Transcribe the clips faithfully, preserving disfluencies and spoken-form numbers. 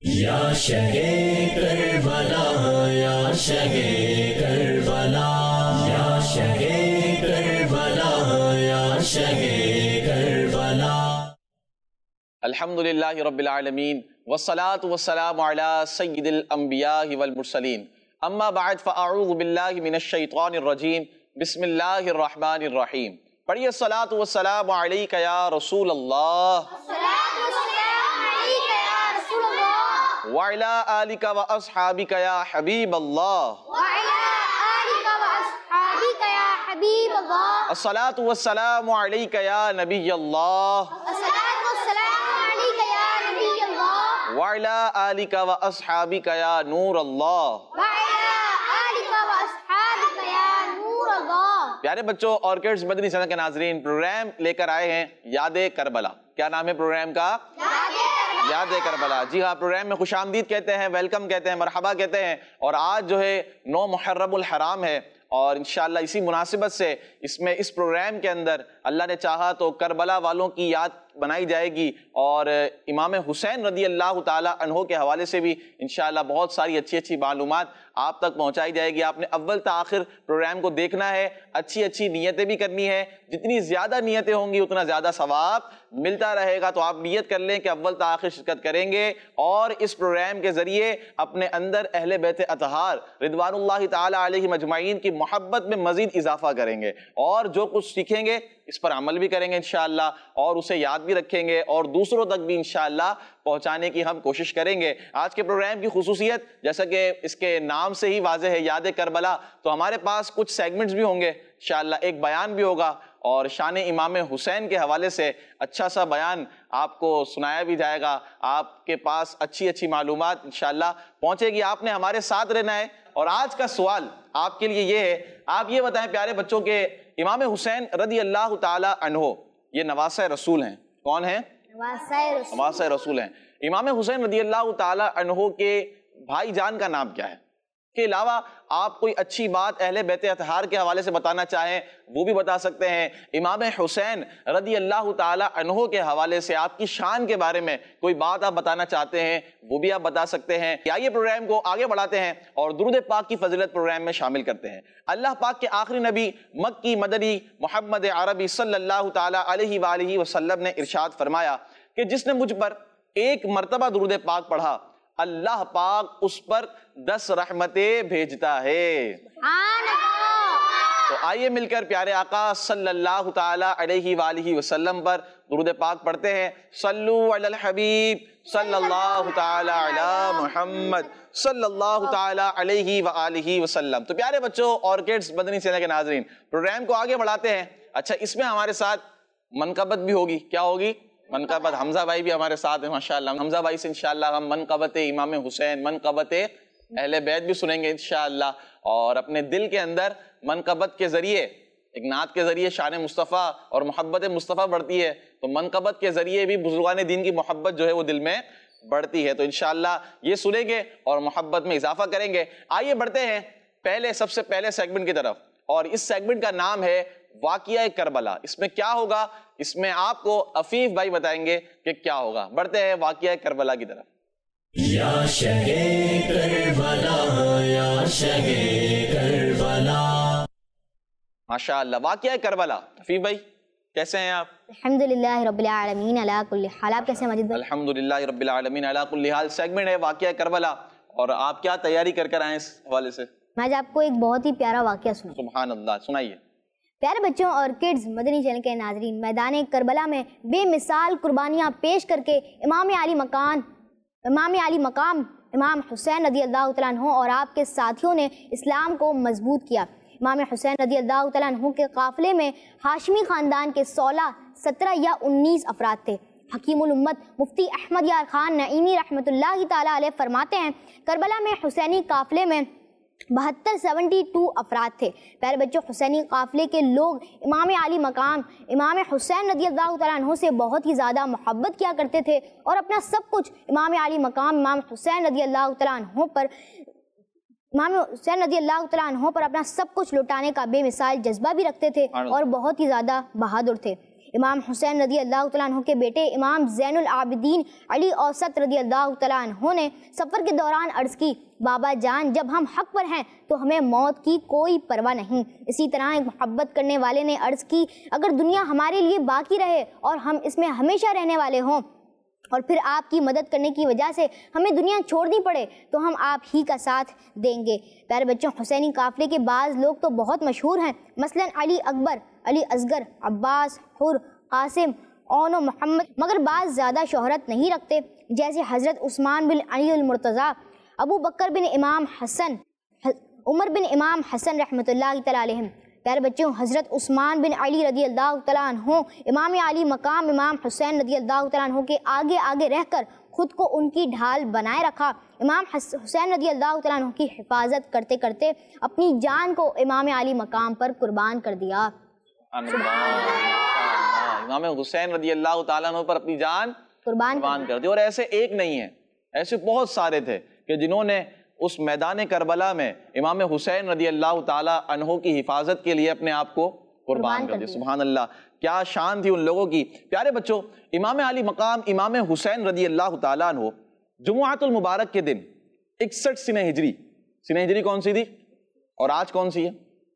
یا شہے کربلا یا شہے کربلا یا شہے کربلا یا شہے کربلا۔ الحمدللہ رب العالمین والصلاة والسلام علی سید الانبیاء والمرسلین، اما بعد فاعوذ باللہ من الشیطان الرجیم، بسم اللہ الرحمن الرحیم۔ پڑھیے الصلاة والسلام علیک یا رسول اللہ وعلی آلک و اصحابک یا حبیب اللہ الصلاة والسلام علیک یا نبی اللہ وعلی آلک و اصحابک یا نور اللہ۔ پیارے بچوں اور کڈز مدنی چینل کے ناظرین، پروگرام لے کر آئے ہیں یاد کربلا۔ کیا نام ہے پروگرام کا؟ یاد کربلا۔ جی ہاں، پروگرام میں خوش آمدید کہتے ہیں، ویلکم کہتے ہیں، مرحبا کہتے ہیں۔ اور آج جو ہے نو محرم الحرام ہے، اور انشاءاللہ اسی مناسبت سے اس میں اس پروگرام کے اندر اللہ نے چاہا تو کربلا والوں کی یاد بنائی جائے گی، اور امام حسین رضی اللہ تعالی عنہ کے حوالے سے بھی انشاءاللہ بہت ساری اچھی اچھی معلومات آپ تک پہنچائی جائے گی۔ آپ نے اول تا آخر پروگرام کو دیکھنا ہے، اچھی اچھی نیتیں بھی کرنی ہے۔ جتنی زیادہ نیتیں ہوں گی اتنا زیادہ ثواب ملتا رہے گا، تو آپ نیت کر لیں کہ اول تا آخر شرکت کریں گے، اور اس پروگرام کے ذریعے اپنے اندر اہل بیت اطہار رضوان اللہ تعالی علیہم اجمعین کی محبت میں مزید اضافہ کریں گے، اور جو کچھ سیکھیں گے اس پر عمل بھی کریں گے انشاءاللہ، اور اسے یاد بھی رکھیں گے، اور دوسروں تک بھی انشاءاللہ پہنچانے کی ہم کوشش کریں گے۔ آج کے پروگرام کی خصوصیت جیسا کہ اس کے نام سے ہی واضح ہے، یاد کربلا، تو ہمارے پاس کچھ سیگمنٹس بھی ہوں گے انشاءاللہ، ایک بیان بھی ہوگا، اور شان امام حسین کے حوالے سے اچھا سا بیان آپ کو سنایا بھی جائے گا۔ آپ کے پاس اچھی اچھی معلومات انشاءاللہ پہنچے گی، آپ نے ہمارے ساتھ رہنا ہے۔ اور آج کا سوال آپ کے لیے یہ ہے، آپ یہ بتائیں پیارے بچوں کہ امام حسین رضی اللہ تعالی عنہ یہ نواسہ رسول ہیں۔ کون ہیں؟ نواسہ رسول ہیں۔ امام حسین رضی اللہ تعالی عنہ کے بھائی جان کا نام کیا ہے؟ کے علاوہ آپ کوئی اچھی بات اہل بیت اطہار کے حوالے سے بتانا چاہیں وہ بھی بتا سکتے ہیں۔ امام حسین رضی اللہ تعالی عنہ کے حوالے سے آپ کی شان کے بارے میں کوئی بات آپ بتانا چاہتے ہیں وہ بھی آپ بتا سکتے ہیں۔ آئیے پروگرام کو آگے بڑھاتے ہیں اور درود پاک کی فضیلت پروگرام میں شامل کرتے ہیں۔ اللہ پاک کے آخری نبی مکی مدنی محمد عربی صلی اللہ تعالی علیہ وآلہ وسلم نے ارشاد فرمایا کہ جس نے مجھ پر ایک مرتبہ درود پاک پڑھا، اللہ پاک اس پر دس رحمتیں بھیجتا ہے۔ تو آئیے مل کر پیارے آقا صلی اللہ تعالی علیہ وآلہ وسلم پر درود پاک پڑھتے ہیں۔ صلو علی الحبیب صلی اللہ تعالی علی محمد صلی اللہ تعالی علیہ وآلہ وسلم۔ تو پیارے بچوں اور کڈز مدنی چینل کے ناظرین، پروگرام کو آگے بڑھاتے ہیں۔ اچھا، اس میں ہمارے ساتھ منقبت بھی ہوگی۔ کیا ہوگی؟ منقبت۔ حمزہ بھائی بھی ہمارے ساتھ ہیں ماشاءاللہ۔ حمزہ بھائی سے انشاءاللہ ہم منقبت امام حسین، منقبت اہل بیت بھی سنیں گے انشاءاللہ، اور اپنے دل کے اندر منقبت کے ذریعے، ایک نعت کے ذریعے شان مصطفیٰ اور محبت مصطفیٰ بڑھتی ہے، تو منقبت کے ذریعے بھی بزرگان دین کی محبت جو ہے وہ دل میں بڑھتی ہے۔ تو انشاءاللہ یہ سنیں گے اور محبت میں اضافہ کریں گے۔ آئیے بڑھتے ہیں پہلے سب سے پہلے سیگمنٹ کی طرف، اور اس سیگمنٹ کا نام ہے واقعہ کربلا۔ اس میں کیا ہوگا اس میں آپ کو عفیف بھائی بتائیں گے کہ کیا ہوگا۔ بڑھتے ہیں واقعہ کربلا کی طرف۔ یا شہے کربلا یا شہے کربلا۔ ماشاءاللہ، واقعہ کربلا۔ عفیف بھائی کیسے ہیں آپ؟ الحمدللہ رب العالمین علی کل حال۔ آپ کیسے ہیں مجید بھائی؟ الحمدللہ رب العالمین علی کل حال۔ سیگمنٹ ہے واقعہ کربلا، اور آپ کیا تیاری کر کر آئیں اس حوالے سے؟ میں آج آپ کو ایک بہت ہی پیارا واقعہ سناؤں۔ سبحان اللہ، سنائیے۔ پیارے بچوں اور کڈز مدنی چینل کے ناظرین، میدان کربلا میں بے مثال قربانیاں پیش کر کے امام علی مقام امام علی مقام امام حسین رضی اللہ تعالیٰ عنہ اور آپ کے ساتھیوں نے اسلام کو مضبوط کیا۔ امام حسین رضی اللہ تعالیٰ عنہ کے قافلے میں ہاشمی خاندان کے سولہ سترہ یا انیس افراد تھے۔ حکیم الامت مفتی احمد یار خان نعیمی رحمۃ اللہ تعالیٰ علیہ فرماتے ہیں، کربلا میں حسینی قافلے میں بہتر سیونٹی ٹو افراد تھے۔ پیارے بچوں، حسینی قافلے کے لوگ امام علی مقام امام حسین رضی اللہ تعالیٰ عنہ سے بہت ہی زیادہ محبت کیا کرتے تھے، اور اپنا سب کچھ امام علی مقام امام حسین رضی اللہ تعالیٰ عنہ پر امام حسین رضی اللہ تعالیٰ عنہ پر اپنا سب کچھ لٹانے کا بے مثال جذبہ بھی رکھتے تھے، اور بہت ہی زیادہ بہادر تھے۔ امام حسین رضی اللہ تعالیٰ عنہ کے بیٹے امام زین العابدین علی اوسط رضی اللہ تعالیٰ عنہ نے سفر کے دوران عرض کی، بابا جان جب ہم حق پر ہیں تو ہمیں موت کی کوئی پرواہ نہیں۔ اسی طرح ایک محبت کرنے والے نے عرض کی، اگر دنیا ہمارے لیے باقی رہے اور ہم اس میں ہمیشہ رہنے والے ہوں اور پھر آپ کی مدد کرنے کی وجہ سے ہمیں دنیا چھوڑنی پڑے تو ہم آپ ہی کا ساتھ دیں گے۔ پیارے بچوں، حسینی قافلے کے بعض لوگ تو بہت مشہور ہیں، مثلا علی اکبر، علی اصغر، عباس، حر، قاسم، اون و محمد، مگر بعض زیادہ شہرت نہیں رکھتے، جیسے حضرت عثمان بن علی المرتضیٰ، ابو بکر بن امام حسن، عمر بن امام حسن رحمۃ اللہ تعالیٰ علیہم۔ پیارے بچوں، حضرت عثمان بن علی رضی اللہ تعالیٰ عنہ امام علی مقام امام حسین رضی اللہ تعالیٰ عنہ کے آگے آگے رہ کر خود کو ان کی ڈھال بنائے رکھا۔ امام حسین رضی اللہ تعالیٰ عنہ کی حفاظت کرتے کرتے اپنی جان کو امام علی مقام پر قربان کر دیا۔ امام حسین رضی اللہ تعالیٰ عنہ پر اپنی جان قربان کر دی، اور ایسے ایک نہیں ہے، ایسے بہت سارے تھے کہ جنہوں نے اس میدان کربلا میں امام حسین رضی اللہ تعالیٰ عنہ کی حفاظت کے لیے اپنے آپ کو قربان کر دیا۔ سبحان اللہ، کیا شان تھی ان لوگوں کی۔ پیارے بچوں، امام علی مقام امام حسین رضی اللہ تعالیٰ عنہ جمعۃ المبارک کے دن اکسٹھ سنہ ہجری، سنہ ہجری کون سی تھی اور آج کون سی ہے؟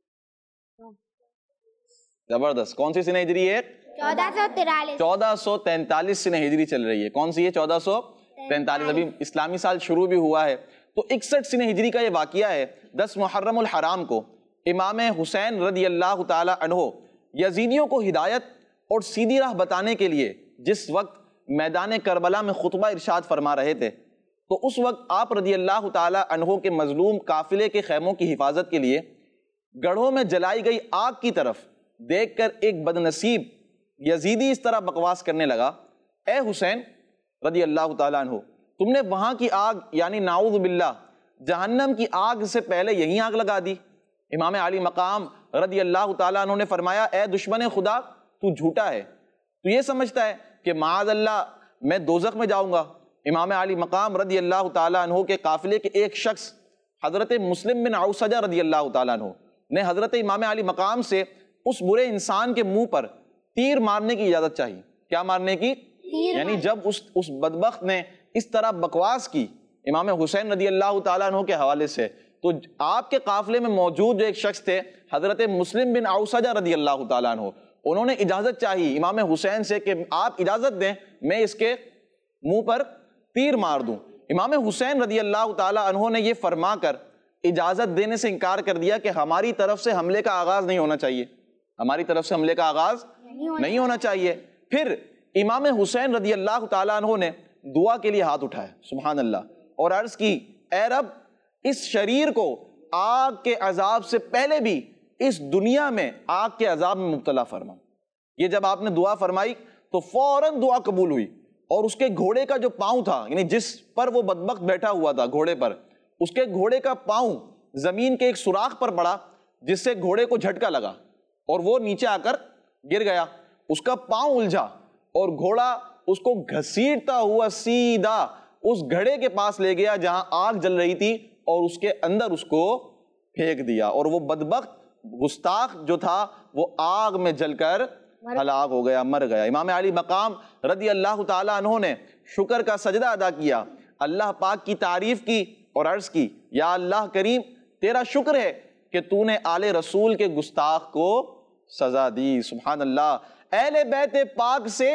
زبردست، کون سی سنہ ہجری ہے؟ چودہ سو تینتالیس چودہ سو تینتالیس سنہ ہجری چل رہی ہے۔ کون سی ہے؟ چودہ سو تینتالیس، ابھی اسلامی سال شروع بھی ہوا ہے۔ تو اکسٹھ سنہ ہجری کا یہ واقعہ ہے۔ دس محرم الحرام کو امام حسین رضی اللہ تعالی عنہ یزیدیوں کو ہدایت اور سیدھی راہ بتانے کے لیے جس وقت میدان کربلا میں خطبہ ارشاد فرما رہے تھے، تو اس وقت آپ رضی اللہ تعالی عنہ کے مظلوم قافلے کے خیموں کی حفاظت کے لیے گڑھوں میں جلائی گئی آگ کی طرف دیکھ کر ایک بدنصیب یزیدی اس طرح بکواس کرنے لگا، اے حسین رضی اللہ تعالیٰ عنہ، تم نے وہاں کی آگ یعنی نعوذ باللہ جہنم کی آگ سے پہلے یہی آگ لگا دی۔ امام علی مقام رضی اللہ تعالیٰ عنہ نے فرمایا، اے دشمن خدا، تو جھوٹا ہے، تو یہ سمجھتا ہے کہ معاذ اللہ میں دوزخ میں جاؤں گا۔ امام علی مقام رضی اللہ تعالیٰ عنہ کے قافلے کے ایک شخص حضرت مسلم بن عوسجہ رضی اللہ تعالیٰ عنہ نے حضرت امام علی مقام سے اس برے انسان کے منہ پر تیر مارنے کی اجازت چاہی۔ کیا مارنے کی؟ یعنی جب اس اس بدبخت نے اس طرح بکواس کی امام حسین رضی اللہ تعالیٰ عنہ کے حوالے سے، تو آپ کے قافلے میں موجود جو ایک شخص تھے حضرت مسلم بن عوسجہ رضی اللہ تعالیٰ عنہ، انہوں نے اجازت چاہی امام حسین سے کہ آپ اجازت دیں میں اس کے منہ پر تیر مار دوں۔ امام حسین رضی اللہ تعالیٰ عنہ نے یہ فرما کر اجازت دینے سے انکار کر دیا کہ ہماری طرف سے حملے کا آغاز نہیں ہونا چاہیے، ہماری طرف سے حملے کا آغاز نہیں ہونا چاہیے۔ پھر امام حسین رضی اللہ تعالیٰ عنہ نے دعا کے لیے ہاتھ اٹھایا، سبحان اللہ، اور عرض کی، اے رب اس شریر کو آگ کے عذاب سے پہلے بھی اس دنیا میں آگ کے عذاب میں مبتلا فرما۔ یہ جب آپ نے دعا فرمائی تو فوراً دعا قبول ہوئی، اور اس کے گھوڑے کا جو پاؤں تھا، یعنی جس پر وہ بدبخت بیٹھا ہوا تھا گھوڑے پر، اس کے گھوڑے کا پاؤں زمین کے ایک سوراخ پر پڑا، جس سے گھوڑے کو جھٹکا لگا اور وہ نیچے آ کر گر گیا، اس کا پاؤں الجھا اور گھوڑا اس کو گھسیٹتا ہوا سیدھا اس گھڑے کے پاس لے گیا جہاں آگ جل رہی تھی، اور اس کے اندر اس کو پھینک دیا، اور وہ بدبخت گستاخ جو تھا وہ آگ میں جل کر ہلاک ہو گیا، مر گیا۔ امام علی مقام رضی اللہ تعالیٰ عنہ نے شکر کا سجدہ ادا کیا، اللہ پاک کی تعریف کی اور عرض کی، یا اللہ کریم تیرا شکر ہے کہ تو نے آل رسول کے گستاخ کو سزا دی۔ سبحان اللہ، اہل بیت پاک سے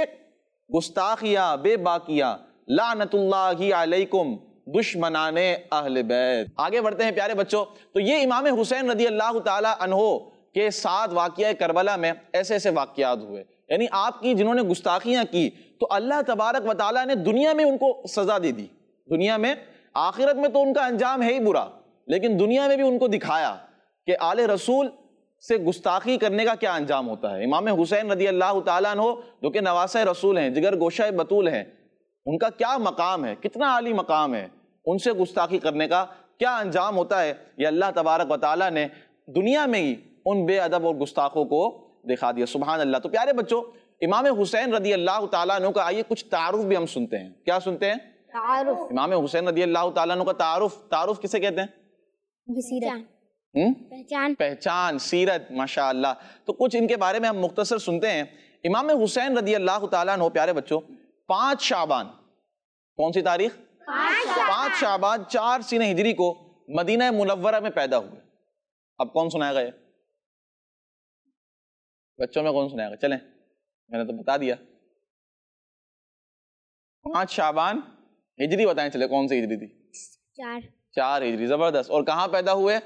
گستاخیاں بے باکیاں، لعنت اللہ علیکم دشمنان اہل بیت۔ آگے بڑھتے ہیں پیارے بچوں، تو یہ امام حسین رضی اللہ تعالی عنہ کے ساتھ واقعہ کربلا میں ایسے ایسے واقعات ہوئے، یعنی آپ کی جنہوں نے گستاخیاں کی تو اللہ تبارک و تعالیٰ نے دنیا میں ان کو سزا دے دی، دنیا میں، آخرت میں تو ان کا انجام ہے ہی برا، لیکن دنیا میں بھی ان کو دکھایا کہ آل رسول سے گستاخی کرنے کا کیا انجام ہوتا ہے۔ امام حسین رضی اللہ تعالیٰ عنہ جو کہ نواسہ رسول ہیں، جگر گوشہ بطول ہیں، ان کا کیا مقام ہے، کتنا عالی مقام ہے، ان سے گستاخی کرنے کا کیا انجام ہوتا ہے، یہ اللہ تبارک و تعالیٰ نے دنیا میں ہی ان بے ادب اور گستاخوں کو دکھا دیا۔ سبحان اللہ۔ تو پیارے بچوں، امام حسین رضی اللہ تعالیٰ عنہ کا آئیے کچھ تعارف بھی ہم سنتے ہیں۔ کیا سنتے ہیں؟ تعارف۔ امام حسین رضی اللہ تعالیٰ عنہ کا تعارف، تعارف کسے کہتے ہیں؟ سیرت، ہم؟ پہچان، پہچان، سیرت، ماشاءاللہ۔ تو کچھ ان کے بارے میں ہم مختصر سنتے ہیں۔ امام حسین رضی اللہ تعالیٰ عنہ پیارے بچوں پانچ شعبان، کون سی تاریخ؟ پانچ شعبان چار سین ہجری کو مدینہ منورہ میں پیدا ہوئے. اب کون سنائے گا یہ بچوں میں؟ کون سنائے گا؟ چلیں میں نے تو بتا دیا. پانچ شعبان ہجری بتائیں چلے کون سی ہجری تھی؟ چار چار ہجری. زبردست. اور کہاں پیدا ہوئے؟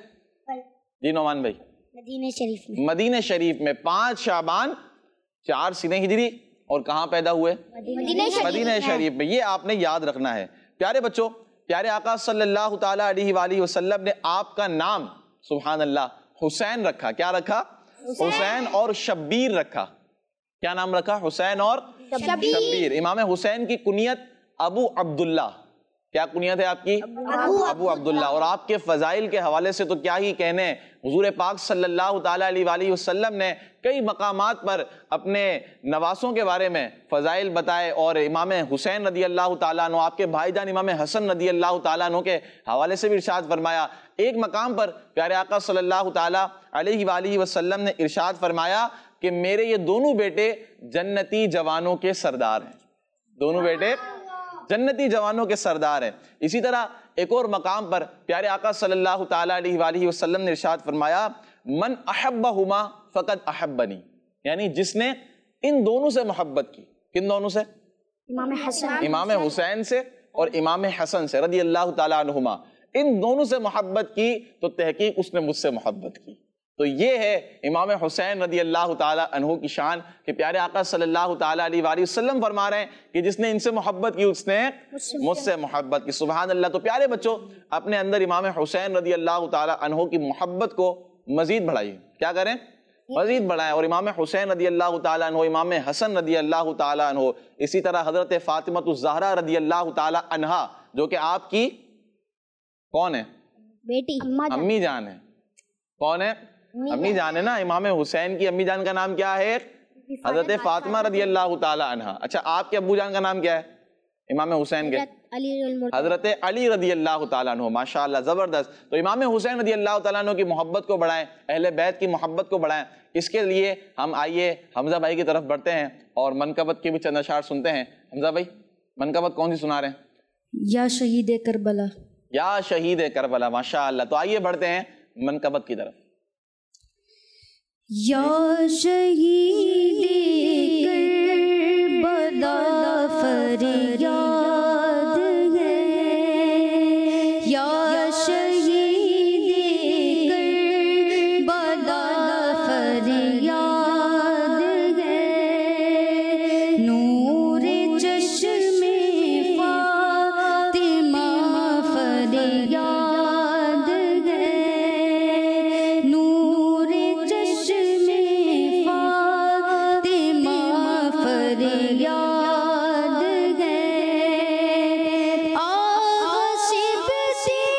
جی نعمان بھائی. مدینہ شریف میں. مدینہ شریف میں. پانچ شعبان چار سین ہجری. اور کہاں پیدا ہوئے؟ مدینہ شریف میں. یہ آپ نے یاد رکھنا ہے پیارے بچوں. پیارے آقا صلی اللہ تعالیٰ علیہ وآلہ وسلم نے آپ کا نام سبحان اللہ حسین رکھا. کیا رکھا؟ حسین اور شبیر رکھا. کیا نام رکھا؟ حسین اور شبیر. امام حسین کی کنیت ابو عبداللہ. کیا کنیت ہے آپ کی؟ ابو عبداللہ. اور آپ کے فضائل کے حوالے سے تو کیا ہی کہنے. حضور پاک صلی اللہ تعالیٰ علیہ وآلہ وسلم نے کئی مقامات پر اپنے نواسوں کے بارے میں فضائل بتائے. اور امام حسین رضی اللہ تعالیٰ عنہ آپ کے بھائی جان امام حسن رضی اللہ تعالیٰ عنہ کے حوالے سے بھی ارشاد فرمایا. ایک مقام پر پیارے آقا صلی اللہ تعالیٰ علیہ وآلہ وسلم نے ارشاد فرمایا کہ میرے یہ دونوں بیٹے جنتی جوانوں کے سردار ہیں. دونوں بیٹے جنتی جوانوں کے سردار ہیں. اسی طرح ایک اور مقام پر پیارے آقا صلی اللہ تعالیٰ علیہ وآلہ وسلم نے ارشاد فرمایا من احبہما فقد احبنی. یعنی جس نے ان دونوں سے محبت کی. کن دونوں سے؟ امام حسن امام حسین سے اور امام حسن سے رضی اللہ تعالیٰ عنہما. ان دونوں سے محبت کی تو تحقیق اس نے مجھ سے محبت کی. تو یہ ہے امام حسین رضی اللہ تعالیٰ عنہ کی شان کہ پیارے آقا صلی اللہ تعالیٰ علیہ وآلہ وسلم فرما رہے ہیں کہ جس نے ان سے محبت کی اس نے مجھ سے محبت کی. سبحان اللہ. تو پیارے بچوں اپنے اندر امام حسین رضی اللہ تعالیٰ عنہ کی محبت کو مزید بڑھائیے. کیا کریں؟ مزید بڑھائیں. اور امام حسین رضی اللہ تعالیٰ عنہ، امام حسن رضی اللہ تعالیٰ عنہ، اسی طرح حضرت فاطمہ الزہرا رضی اللہ تعالیٰ عنہا جو کہ آپ کی کون ہے؟ بیٹی امی جان ہے. کون ہے؟ امی جان ہے نا. امام حسین کی امی جان کا نام کیا ہے؟ حضرت فاطمہ رضی اللہ تعالیٰ عنہا. اچھا آپ کے ابو جان کا نام کیا ہے امام حسین کے؟ حضرت علی رضی اللہ تعالیٰ عنہ. ماشاءاللہ زبردست. تو امام حسین رضی اللہ تعالیٰ عنہ کی محبت کو بڑھائیں، اہل بیت کی محبت کو بڑھائیں. اس کے لیے ہم آئیے حمزہ بھائی کی طرف بڑھتے ہیں اور منقبت کے بھی چند اشعار سنتے ہیں. حمزہ بھائی منقبت کون سی سنا رہے ہیں؟ یا شہید کربلا. یا شہید کربلا. ماشاءاللہ. تو آئیے بڑھتے ہیں منقبت کی طرف. یا شہید کربلا فریاد ہے، یا شہید کربلا فریاد ہے، نور چشم فاطمہ فریاد ہے، نور چشم فاطمہ فریاد ہے، آغا شب سے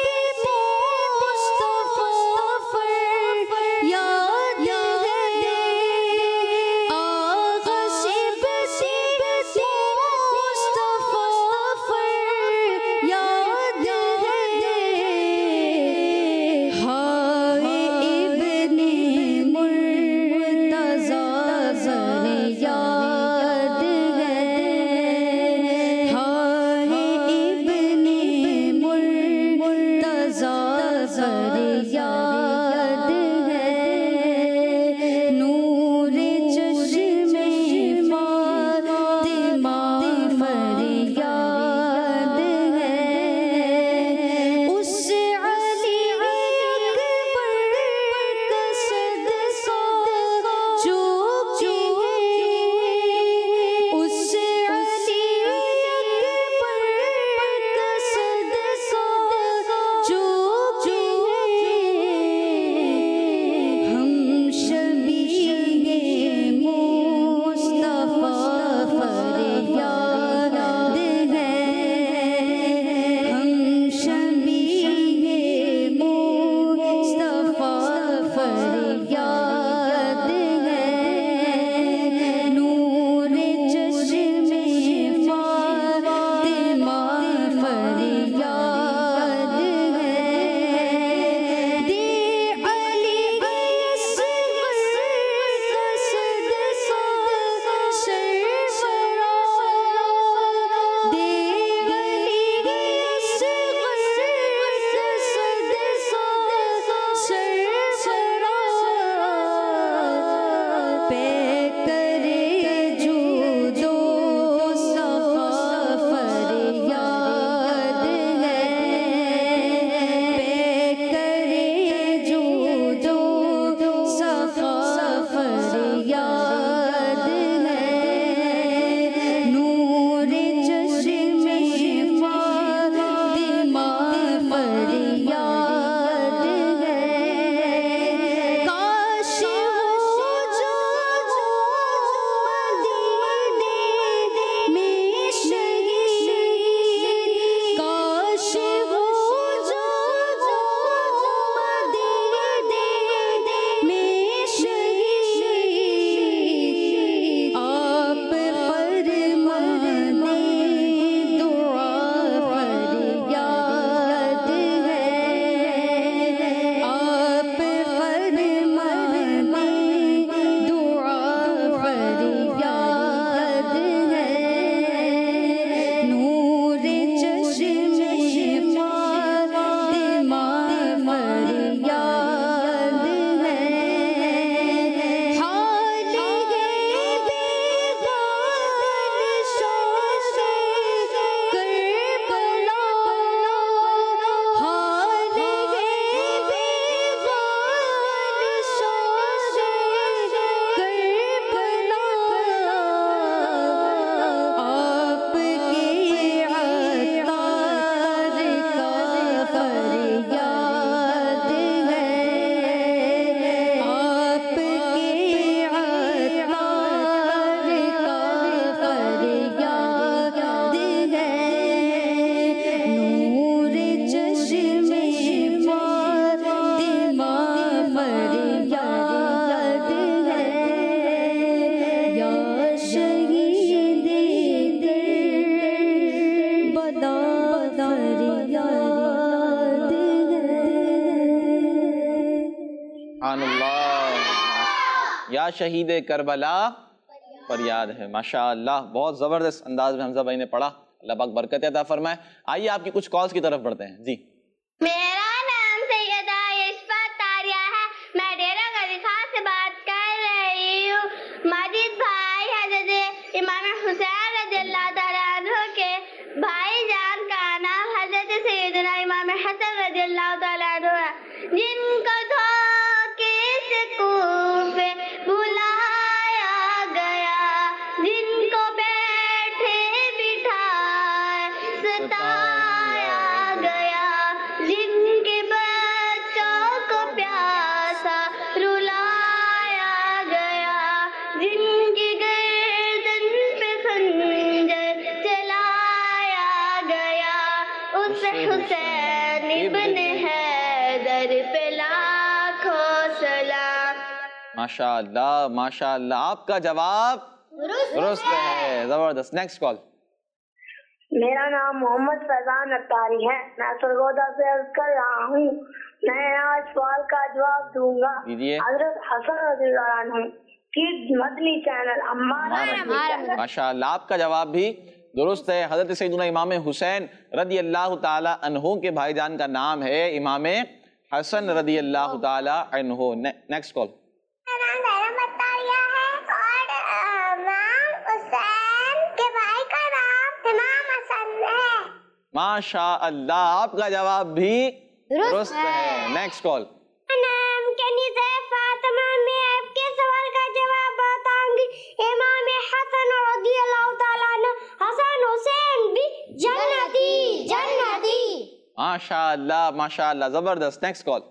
یا شہید کربلا فریاد ہے. ماشاءاللہ بہت زبردست انداز میں حمزہ بھائی نے پڑھا. اللہ پاک برکت عطا فرمائے. آئیے آپ کی کچھ کالز کی طرف بڑھتے ہیں. جی میرا نام سیدہ یشفت تاریہ ہے. میں ڈیرہ غازی خان سے بات کر رہی ہوں. ماجد بھائی حضرت امام حسین رضی اللہ تعالیٰ عنہ کے بھائی جان کا نام حضرت سیدنا امام حسن رضی اللہ تعالیٰ عنہ ہے، جن کو دھوکے سے کوفے بلایا گیا، جن کو بیٹھے بٹھائے ستایا گیا، جن کے بچوں کو پیاسا رلایا گیا، جن کی گردن پہ خنجر چلایا گیا، اس حسین ابن حیدر پہ لاکھوں سلام. ماشاءاللہ ماشاءاللہ آپ کا جواب درست ہے. زبردست. Next call. میرا نام محمد فیضان اختاری ہے. میں سرگودا سے عرض کر رہا ہوں. میں آج سوال کا جواب دوں گا. حضرت حسن رضی اللہ عنہ کی مدنی چینل ہمارا. ماشاءاللہ آپ کا جواب بھی درست ہے. حضرت سیدنا امام حسین رضی اللہ تعالی عنہ کے بھائی جان کا نام ہے امام حسن رضی اللہ تعالی عنہ. Next call. میرا نام زہرا مطاریہ ہے اور امام حسین کے بھائی کا نام امام حسن ہے. ماشاءاللہ آپ کا جواب بھی درست ہے. Next call. نام کنیز فاطمہ. میں آپ کے سوال کا جواب بتاؤں گی. امام حسن رضی اللہ تعالیٰ عنہ حسن حسین بھی جنتی جنتی. ماشاءاللہ ماشاءاللہ زبردست. Next call.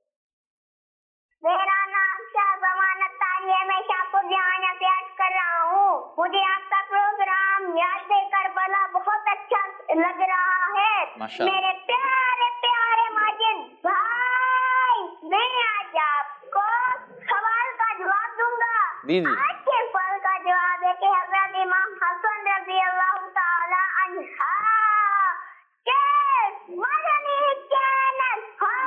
میرا نام شہزمان اختاری ہے. میں شاہپور جہانیہ سے عرض کر رہا ہوں. مجھے آپ کا پروگرام یاد کربلا بہت اچھا لگ رہا ہے. میرے پیارے پیارے ماجد بھائی، میں آج آپ کو سوال کا جواب دوں گا. آج کے سوال کا جواب ہے کہ حضرت امام حسن رضی اللہ تعالی عنہ کے مدنی چینل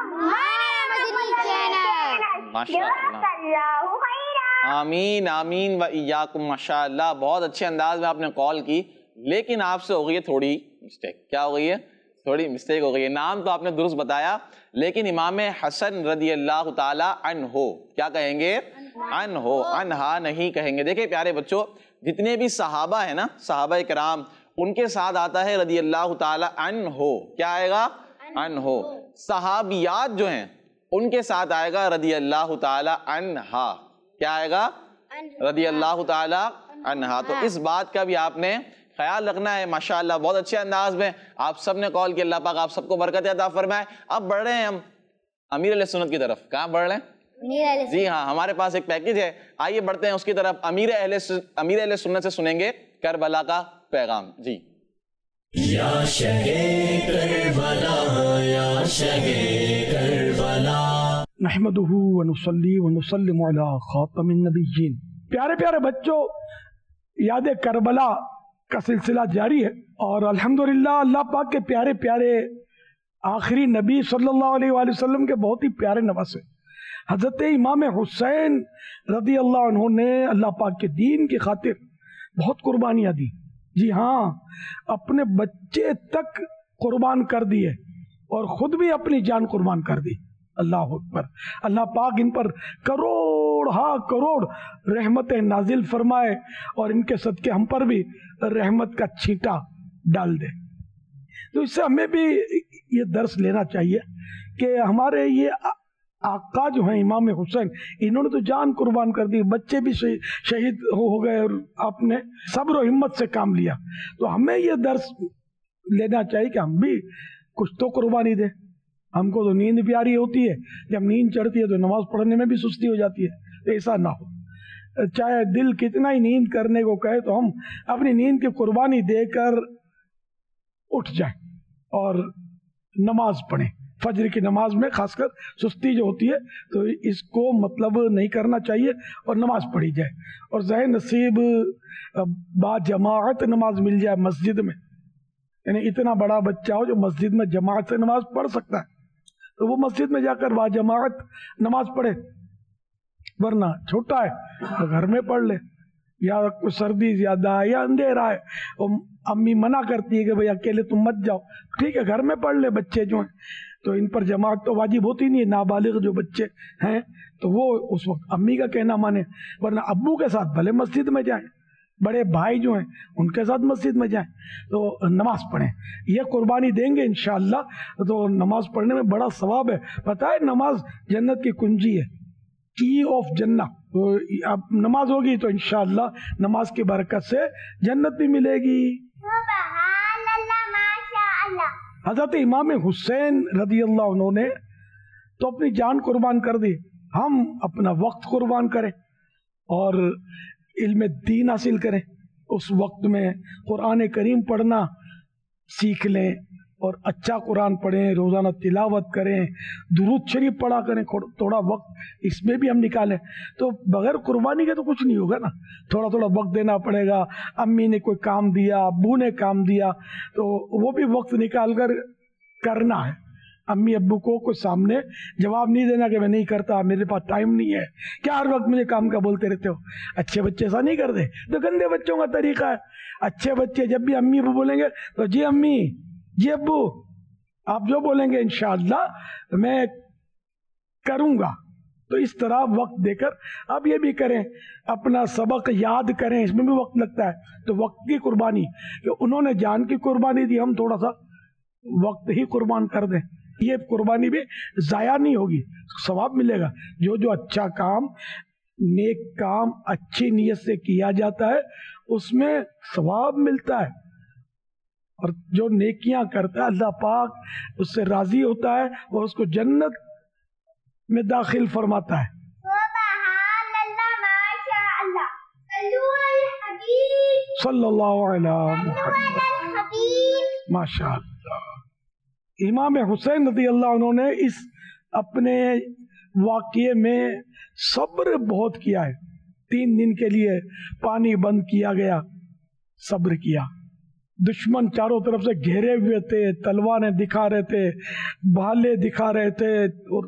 آمین آمین و ایاکم. ماشاءاللہ بہت اچھے انداز میں آپ نے کال کی، لیکن آپ سے ہو گئی ہے تھوڑی مسٹیک. کیا ہو گئی ہے؟ تھوڑی مسٹیک ہو گئی ہے. نام تو آپ نے درست بتایا، لیکن امام حسن رضی اللہ تعالی عنہ کیا کہیں گے؟ عنہ، عنہا نہیں کہیں گے. دیکھیں پیارے بچوں، جتنے بھی صحابہ ہیں نا، صحابہ کرام، ان کے ساتھ آتا ہے رضی اللہ تعالی عنہ. کیا آئے گا؟ عنہ. صحابیات جو ہیں ان کے ساتھ آئے گا رضی اللہ تعالی عنہا. کیا آئے گا؟ رضی اللہ تعالی عنہا. تو اس بات کا بھی آپ نے خیال رکھنا ہے. ماشاءاللہ بہت اچھے انداز میں آپ سب نے کال کی. اللہ پاک آپ سب کو برکت عطا فرمائے. اب بڑھ رہے ہیں ہم امیر علیہ سنت کی طرف. کہاں بڑھ رہے ہیں؟ جی ہاں، ہمارے پاس ایک پیکیج ہے. آئیے بڑھتے ہیں اس کی طرف. امیر اہل امیر اہل سنت سے سنیں گے کربلا کا پیغام. جی یا شہ کربلا یا شہ کربلا نحمدہ ونصلی ونسلم علی خاتم النبیین. پیارے پیارے بچوں، یاد کربلا کا سلسلہ جاری ہے اور الحمدللہ اللہ پاک کے پیارے پیارے آخری نبی صلی اللہ علیہ وآلہ وسلم کے بہت ہی پیارے نواسے حضرت امام حسین رضی اللہ عنہ نے اللہ پاک کے دین کی خاطر بہت قربانیاں دی. جی ہاں، اپنے بچے تک قربان کر دیے اور خود بھی اپنی جان قربان کر دی. اللہ اکبر. اللہ پاک ان پر کروڑ ہاں کروڑ رحمتیں نازل فرمائے اور ان کے صدقے ہم پر بھی رحمت کا چھینٹا ڈال دے. تو اس سے ہمیں بھی یہ درس لینا چاہیے کہ ہمارے یہ آقا جو ہیں امام حسین، انہوں نے تو جان قربان کر دی، بچے بھی شہید ہو گئے اور آپ نے صبر و ہمت سے کام لیا. تو ہمیں یہ درس لینا چاہیے کہ ہم بھی کچھ تو قربانی دیں. ہم کو تو نیند پیاری ہوتی ہے، جب نیند چڑھتی ہے تو نماز پڑھنے میں بھی سستی ہو جاتی ہے. ایسا نہ ہو. چاہے دل کتنا ہی نیند کرنے کو کہے تو ہم اپنی نیند کی قربانی دے کر اٹھ جائیں اور نماز پڑھیں. فجر کی نماز میں خاص کر سستی جو ہوتی ہے تو اس کو مطلب نہیں کرنا چاہیے اور نماز پڑھی جائے. اور ذہن نصیب با جماعت نماز مل جائے مسجد میں، یعنی اتنا بڑا بچہ ہو جو مسجد میں جماعت سے نماز پڑھ سکتا ہے تو وہ مسجد میں جا کر با جماعت نماز پڑھے. ورنہ چھوٹا ہے تو گھر میں پڑھ لے، یا کوئی سردی زیادہ ہے یا اندھیرا ہے، امی منع کرتی ہے کہ بھئی اکیلے تم مت جاؤ، ٹھیک ہے گھر میں پڑھ لے، بچے جو ہیں تو ان پر جماعت تو واجب ہوتی نہیں ہے، نابالغ جو بچے ہیں تو وہ اس وقت امی کا کہنا مانے، ورنہ ابو کے ساتھ بھلے مسجد میں جائیں، بڑے بھائی جو ہیں ان کے ساتھ مسجد میں جائیں تو نماز پڑھیں۔ یہ قربانی دیں گے انشاءاللہ تو نماز پڑھنے میں بڑا ثواب ہے۔ پتہ ہے نماز جنت کی کنجی ہے، کی آف جنت، اب نماز ہوگی تو انشاءاللہ نماز کی برکت سے جنت بھی ملے گی۔ سبحان اللہ، ماشاء اللہ۔ حضرت امام حسین رضی اللہ عنہ نے تو اپنی جان قربان کر دی، ہم اپنا وقت قربان کریں اور علم دین حاصل کریں، اس وقت میں قرآن کریم پڑھنا سیکھ لیں اور اچھا قرآن پڑھیں، روزانہ تلاوت کریں، درود شریف پڑھا کریں، تھوڑا وقت اس میں بھی ہم نکالیں۔ تو بغیر قربانی کے تو کچھ نہیں ہوگا نا، تھوڑا تھوڑا وقت دینا پڑے گا۔ امی نے کوئی کام دیا، ابو نے کام دیا تو وہ بھی وقت نکال کر کرنا ہے۔ امی ابو کو کوئی سامنے جواب نہیں دینا کہ میں نہیں کرتا، میرے پاس ٹائم نہیں ہے، کیا ہر وقت مجھے کام کا بولتے رہتے ہو۔ اچھے بچے ایسا نہیں کرتے، تو گندے بچوں کا طریقہ ہے۔ اچھے بچے جب بھی امی ابو بولیں گے تو جی امی جی ابو آپ جو بولیں گے انشاءاللہ میں کروں گا۔ تو اس طرح وقت دے کر اب یہ بھی کریں، اپنا سبق یاد کریں، اس میں بھی وقت لگتا ہے۔ تو وقت کی قربانی کہ انہوں نے جان کی قربانی دی، ہم تھوڑا سا وقت ہی قربان کر دیں، یہ قربانی بھی ضائع نہیں ہوگی، ثواب ملے گا۔ جو جو اچھا کام، نیک کام اچھی نیت سے کیا جاتا ہے اس میں ثواب ملتا ہے، اور جو نیکیاں کرتا ہے اللہ پاک اس سے راضی ہوتا ہے اور اس کو جنت میں داخل فرماتا ہے۔ سبحان اللہ، ماشاء اللہ، صلو علی الحبیب، صلی اللہ علیہ صلو محمد، علی الحبیب۔ ماشاء اللہ۔ امام حسین رضی اللہ عنہ نے اس اپنے واقعے میں صبر بہت کیا ہے۔ تین دن کے لیے پانی بند کیا گیا، صبر کیا۔ دشمن چاروں طرف سے گھیرے ہوئے تھے، تلواریں دکھا رہے تھے، بھالے دکھا رہے تھے، اور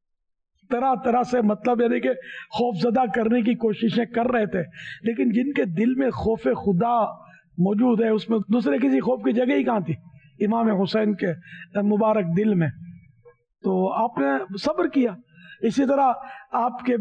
طرح طرح سے مطلب یعنی کہ خوف زدہ کرنے کی کوششیں کر رہے تھے، لیکن جن کے دل میں خوف خدا موجود ہے اس میں دوسرے کسی خوف کی جگہ ہی کہاں تھی امام حسین کے مبارک دل میں۔ تو آپ نے صبر کیا۔ اسی طرح آپ کے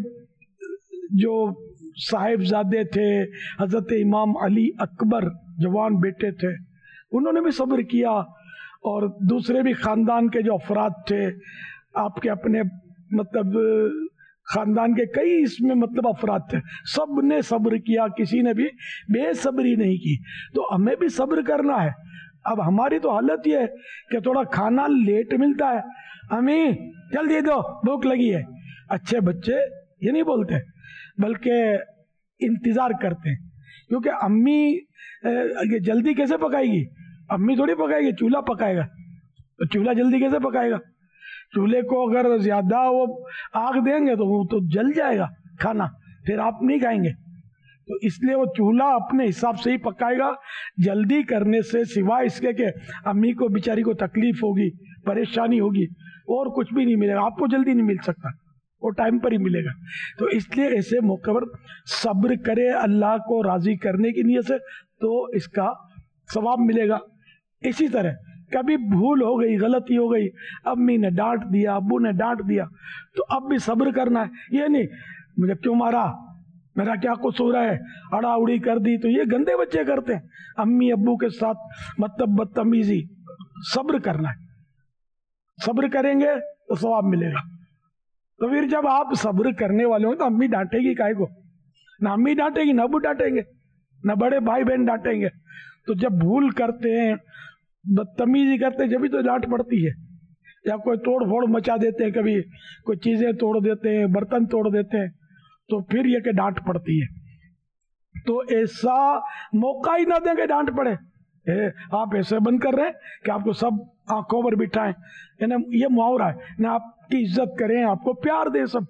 جو صاحبزادے تھے حضرت امام علی اکبر، جوان بیٹے تھے، انہوں نے بھی صبر کیا، اور دوسرے بھی خاندان کے جو افراد تھے آپ کے اپنے مطلب خاندان کے کئی اس میں مطلب افراد تھے، سب نے صبر کیا، کسی نے بھی بے صبری نہیں کی۔ تو ہمیں بھی صبر کرنا ہے۔ اب ہماری تو حالت یہ ہے کہ تھوڑا کھانا لیٹ ملتا ہے، امی جلدی دو بھوک لگی ہے۔ اچھے بچے یہ نہیں بولتے بلکہ انتظار کرتے ہیں، کیونکہ امی یہ جلدی کیسے پکائے گی؟ امی تھوڑی پکائے گی، چولہا پکائے گا، تو چولہا جلدی کیسے پکائے گا؟ چولہے کو اگر زیادہ وہ آگ دیں گے تو وہ تو جل جائے گا کھانا، پھر آپ نہیں کھائیں گے۔ تو اس لیے وہ چولہا اپنے حساب سے ہی پکائے گا۔ جلدی کرنے سے سوائے اس کے کہ امی کو بیچاری کو تکلیف ہوگی، پریشانی ہوگی، اور کچھ بھی نہیں ملے گا، آپ کو جلدی نہیں مل سکتا، وہ ٹائم پر ہی ملے گا۔ تو اس لیے ایسے موقع پر صبر کرے اللہ کو راضی کرنے کی نیت سے، تو اس کا ثواب ملے گا۔ اسی طرح کبھی بھول ہو گئی، غلطی ہو گئی، امی نے ڈانٹ دیا، ابو نے ڈانٹ دیا، تو اب بھی صبر کرنا ہے۔ یہ نہیں مجھے کیوں مارا، میرا کیا قصور ہے، اڑا اڑی کر دی، تو یہ گندے بچے کرتے ہیں امی ابو کے ساتھ مطلب بدتمیزی۔ صبر کرنا ہے، صبر کریں گے تو ثواب ملے گا۔ تو پھر جب آپ صبر کرنے والے ہوں تو امی ڈانٹے گی کائے کو؟ نہ امی ڈانٹے گی، نہ ابو ڈانٹیں گے، نہ بڑے بھائی بہن ڈانٹیں گے۔ تو جب بھول کرتے ہیں، بدتمیزی کرتے ہیں، جبھی تو ڈانٹ پڑتی ہے، یا کوئی توڑ پھوڑ مچا دیتے ہیں، کبھی کوئی چیزیں توڑ دیتے ہیں، برتن توڑ دیتے ہیں، تو پھر یہ کہ ڈانٹ پڑتی ہے۔ تو ایسا موقع ہی نہ دیں کہ ڈانٹ پڑے۔ اے آپ ایسے بند کر رہے ہیں کہ آپ کو سب آنکھوں پر بٹھائیں، یعنی یہ محاورہ ہے نہ، آپ کی عزت کریں، آپ کو پیار دیں سب،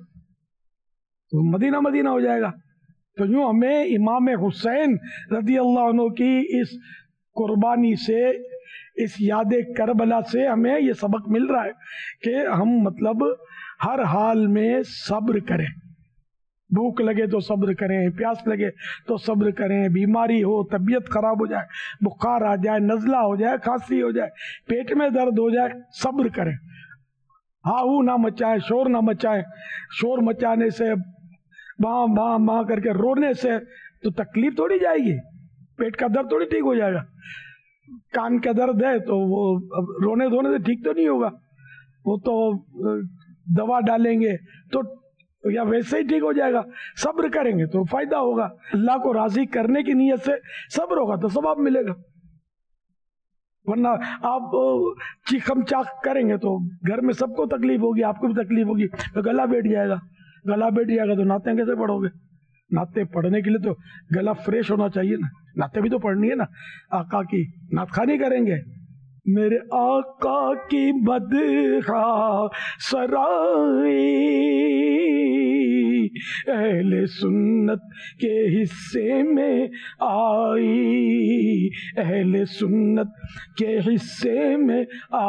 تو مدینہ مدینہ ہو جائے گا۔ تو یوں ہمیں امام حسین رضی اللہ عنہ کی اس قربانی سے، اس یاد کربلا سے ہمیں یہ سبق مل رہا ہے کہ ہم مطلب ہر حال میں صبر کریں، بھوک لگے تو صبر کریں، پیاس لگے تو صبر کریں، بیماری ہو، طبیعت خراب ہو جائے، بخار آ جائے، نزلہ ہو جائے، کھانسی ہو جائے، پیٹ میں درد ہو جائے، صبر کریں، ہاں وہ نہ مچائیں، شور نہ مچائیں. شور مچانے سے ماں ماں ماں کر کے رونے سے تو تکلیف تھوڑی جائے گی، پیٹ کا درد تھوڑی ٹھیک ہو جائے گا. کان کا درد ہے تو وہ رونے دھونے سے ٹھیک تو نہیں ہوگا، وہ تو دوا ڈالیں گے تو یا ویسے ہی ٹھیک ہو جائے گا. صبر کریں گے تو فائدہ ہوگا، اللہ کو راضی کرنے کی نیت سے صبر ہوگا تو ثواب ملے گا. ورنہ آپ چیخم چاخ کریں گے تو گھر میں سب کو تکلیف ہوگی، آپ کو بھی تکلیف ہوگی، تو گلا بیٹھ جائے گا. گلا بیٹھ جائے گا تو نعتیں کیسے پڑھو گے؟ نعتیں پڑھنے کے لیے تو گلا فریش ہونا چاہیے نا، نعتیں بھی تو پڑھنی ہے نا. آقا کی نعت خوانی کریں گے، میرے آقا کی مدحہ سرائی اہل سنت کے حصے میں آئی، اہل سنت کے حصے میں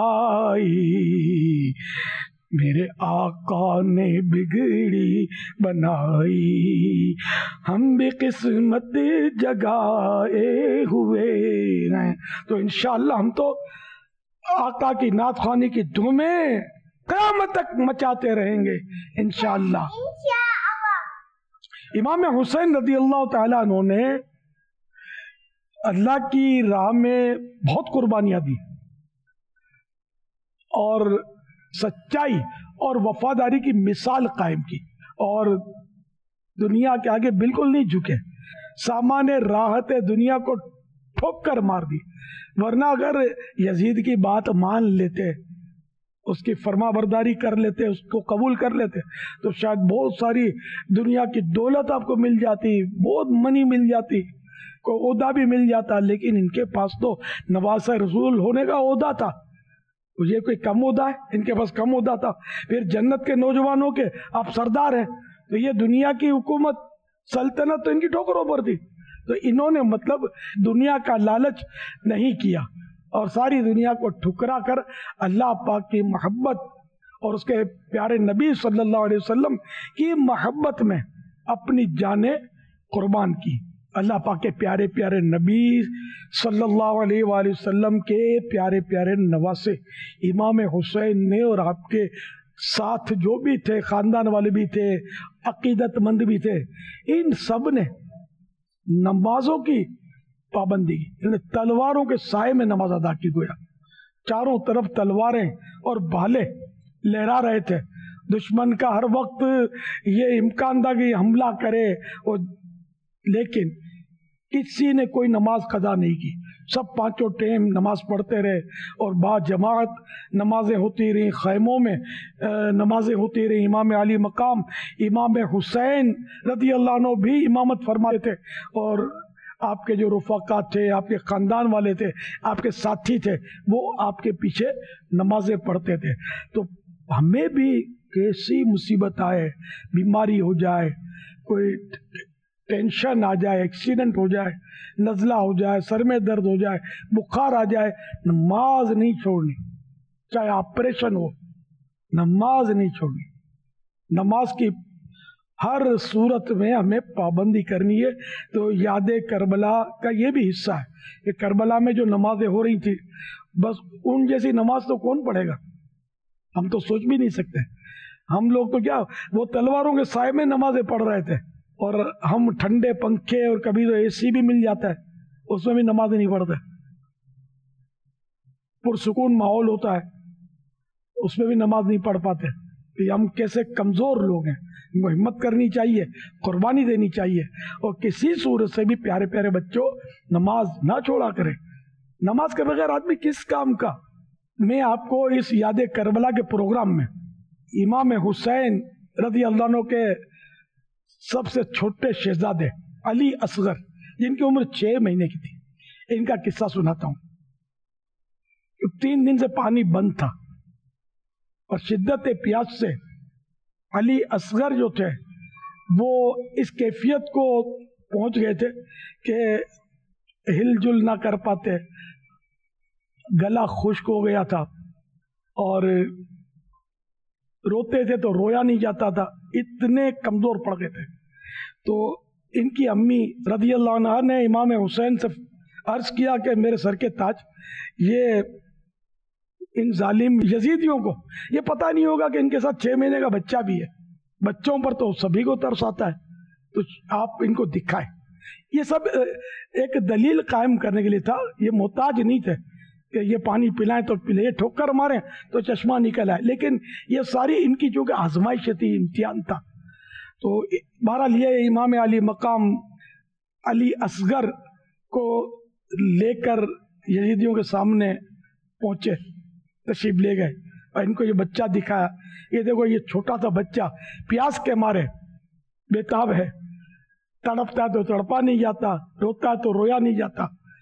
آئی، میرے آقا نے بگڑی بنائی، ہم بھی قسمت جگائے ہوئے ہیں. تو انشاءاللہ ہم تو آقا کی نعت خوانی کی دھومیں قیامت تک مچاتے رہیں گے انشاءاللہ. امام حسین رضی اللہ تعالیٰ عنہ نے اللہ کی راہ میں بہت قربانیاں دی اور سچائی اور وفاداری کی مثال قائم کی، اور دنیا کے آگے بالکل نہیں جھکے. سامان راحت دنیا کو ٹھوک کر مار دی، ورنہ اگر یزید کی بات مان لیتے، اس کی فرما برداری کر لیتے، اس کو قبول کر لیتے تو شاید بہت ساری دنیا کی دولت آپ کو مل جاتی، بہت منی مل جاتی، کوئی عہدہ بھی مل جاتا. لیکن ان کے پاس تو نواسہ رسول ہونے کا عہدہ تھا، یہ کوئی کم عہدہ ہے؟ ان کے پاس کم عہدہ تھا. پھر جنت کے نوجوانوں کے آپ سردار ہیں، تو یہ دنیا کی حکومت سلطنت تو ان کی ٹھوکروں پر تھی. تو انہوں نے مطلب دنیا کا لالچ نہیں کیا اور ساری دنیا کو ٹھکرا کر اللہ پاک کی محبت اور اس کے پیارے نبی صلی اللہ علیہ وسلم کی محبت میں اپنی جانیں قربان کی. اللہ پاک کے پیارے پیارے نبی صلی اللہ علیہ وآلہ وسلم کے پیارے پیارے نواسے امام حسین نے، اور آپ کے ساتھ جو بھی تھے، خاندان والے بھی تھے، عقیدت مند بھی تھے، ان سب نے نمازوں کی پابندی کی. یعنی تلواروں کے سائے میں نماز ادا کی. گویا چاروں طرف تلواریں اور بھالے لہرا رہے تھے. دشمن کا ہر وقت یہ امکان تھا کہ حملہ کرے، اور لیکن کسی نے کوئی نماز قضا نہیں کی. سب پانچوں ٹائم نماز پڑھتے رہے، اور با جماعت نمازیں ہوتی رہیں، خیموں میں نمازیں ہوتی رہیں. امام علی مقام امام حسین رضی اللہ عنہ بھی امامت فرماتے تھے، اور آپ کے جو رفقات تھے، آپ کے خاندان والے تھے، آپ کے ساتھی تھے، وہ آپ کے پیچھے نمازیں پڑھتے تھے. تو ہمیں بھی کیسی مصیبت آئے، بیماری ہو جائے، کوئی ٹینشن آ جائے، ایکسیڈنٹ ہو جائے، نزلہ ہو جائے، سر میں درد ہو جائے، بخار آ جائے، نماز نہیں چھوڑنی. چاہے آپریشن ہو، نماز نہیں چھوڑنی. نماز کی ہر صورت میں ہمیں پابندی کرنی ہے. تو یاد کربلا کا یہ بھی حصہ ہے کہ کربلا میں جو نمازیں ہو رہی تھی، بس ان جیسی نماز تو کون پڑھے گا؟ ہم تو سوچ بھی نہیں سکتے. ہم لوگ تو کیا وہ تلواروں کے سائے میں نمازیں پڑھ رہے تھے، اور ہم ٹھنڈے پنکھے اور کبھی تو اے سی بھی مل جاتا ہے، اس میں بھی نماز نہیں پڑھتے. پرسکون ماحول ہوتا ہے، اس میں بھی نماز نہیں پڑھ پاتے. کہ ہم کیسے کمزور لوگ ہیں. ہمت کرنی چاہیے، قربانی دینی چاہیے، اور کسی صورت سے بھی پیارے پیارے بچوں نماز نہ چھوڑا کریں. نماز کے بغیر آدمی کس کام کا. میں آپ کو اس یاد کربلا کے پروگرام میں امام حسین رضی اللہ عنہ کے سب سے چھوٹے شہزادے علی اصغر، جن کی عمر چھ مہینے کی تھی، ان کا قصہ سناتا ہوں. تین دن سے پانی بند تھا، اور شدت پیاس سے علی اصغر جو تھے وہ اس کیفیت کو پہنچ گئے تھے کہ ہل جل نہ کر پاتے، گلا خشک ہو گیا تھا، اور روتے تھے تو رویا نہیں جاتا تھا، اتنے کمزور پڑ گئے تھے. تو ان کی امی رضی اللہ عنہ نے امام حسین سے عرض کیا کہ میرے سر کے تاج، یہ ان ظالم یزیدیوں کو یہ پتہ نہیں ہوگا کہ ان کے ساتھ چھ مہینے کا بچہ بھی ہے، بچوں پر تو سبھی کو ترس آتا ہے، تو آپ ان کو دکھائیں۔ یہ سب ایک دلیل قائم کرنے کے لیے تھا، یہ محتاج نہیں تھے کہ یہ پانی پلائیں تو پلے، یہ ٹھوکر ماریں تو چشمہ نکل آئے، لیکن یہ ساری ان کی جو کہ آزمائش تھی، امتحان تھا۔ تو بہرحال یہ امام علی مقام علی اصغر کو لے کر یزیدیوں کے سامنے پہنچے، تشریف لے گئے اور ان کو یہ بچہ دکھایا، یہ دیکھو یہ چھوٹا سا بچہ پیاس کے مارے بےتاب ہے، تڑپتا ہے تو تڑپا نہیں جاتا، روتا ہے تو رویا نہیں جاتا۔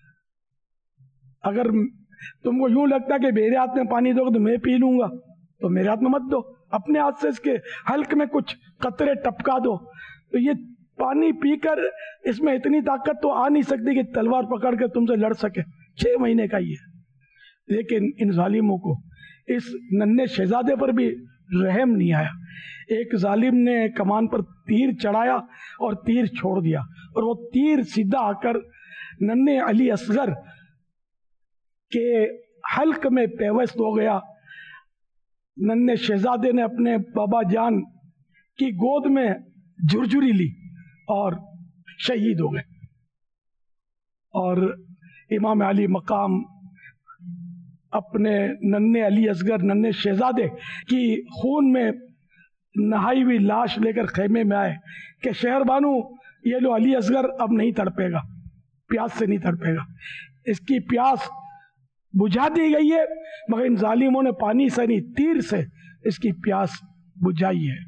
اگر تم کو یوں لگتا ہے کہ میرے ہاتھ میں پانی دو تو میں پی لوں گا، تو میرے ہاتھ میں مت دو، اپنے ہاتھ سے اس کے حلق میں کچھ قطرے ٹپکا دو، تو یہ پانی پی کر اس میں اتنی طاقت تو آ نہیں سکتی کہ تلوار پکڑ کے تم سے لڑ سکے، چھ مہینے کا ہی ہے۔ لیکن ان ظالموں کو اس ننھے شہزادے پر بھی رحم نہیں آیا۔ ایک ظالم نے کمان پر تیر چڑھایا اور تیر چھوڑ دیا، اور وہ تیر سیدھا آ کر ننھے علی اصغر کے حلق میں پیوست ہو گیا۔ ننھے شہزادے نے اپنے بابا جان کی گود میں جھرجھری لی اور شہید ہو گئے، اور امام علی مقام اپنے ننھے علی اصغر ننھے شہزادے کی خون میں نہائی ہوئی لاش لے کر خیمے میں آئے کہ شہر بانو یہ لو، علی اصغر اب نہیں تڑپے گا، پیاس سے نہیں تڑپے گا، اس کی پیاس بجھا دی گئی ہے، مگر ان ظالموں نے پانی سے نہیں تیر سے اس کی پیاس بجھائی ہے۔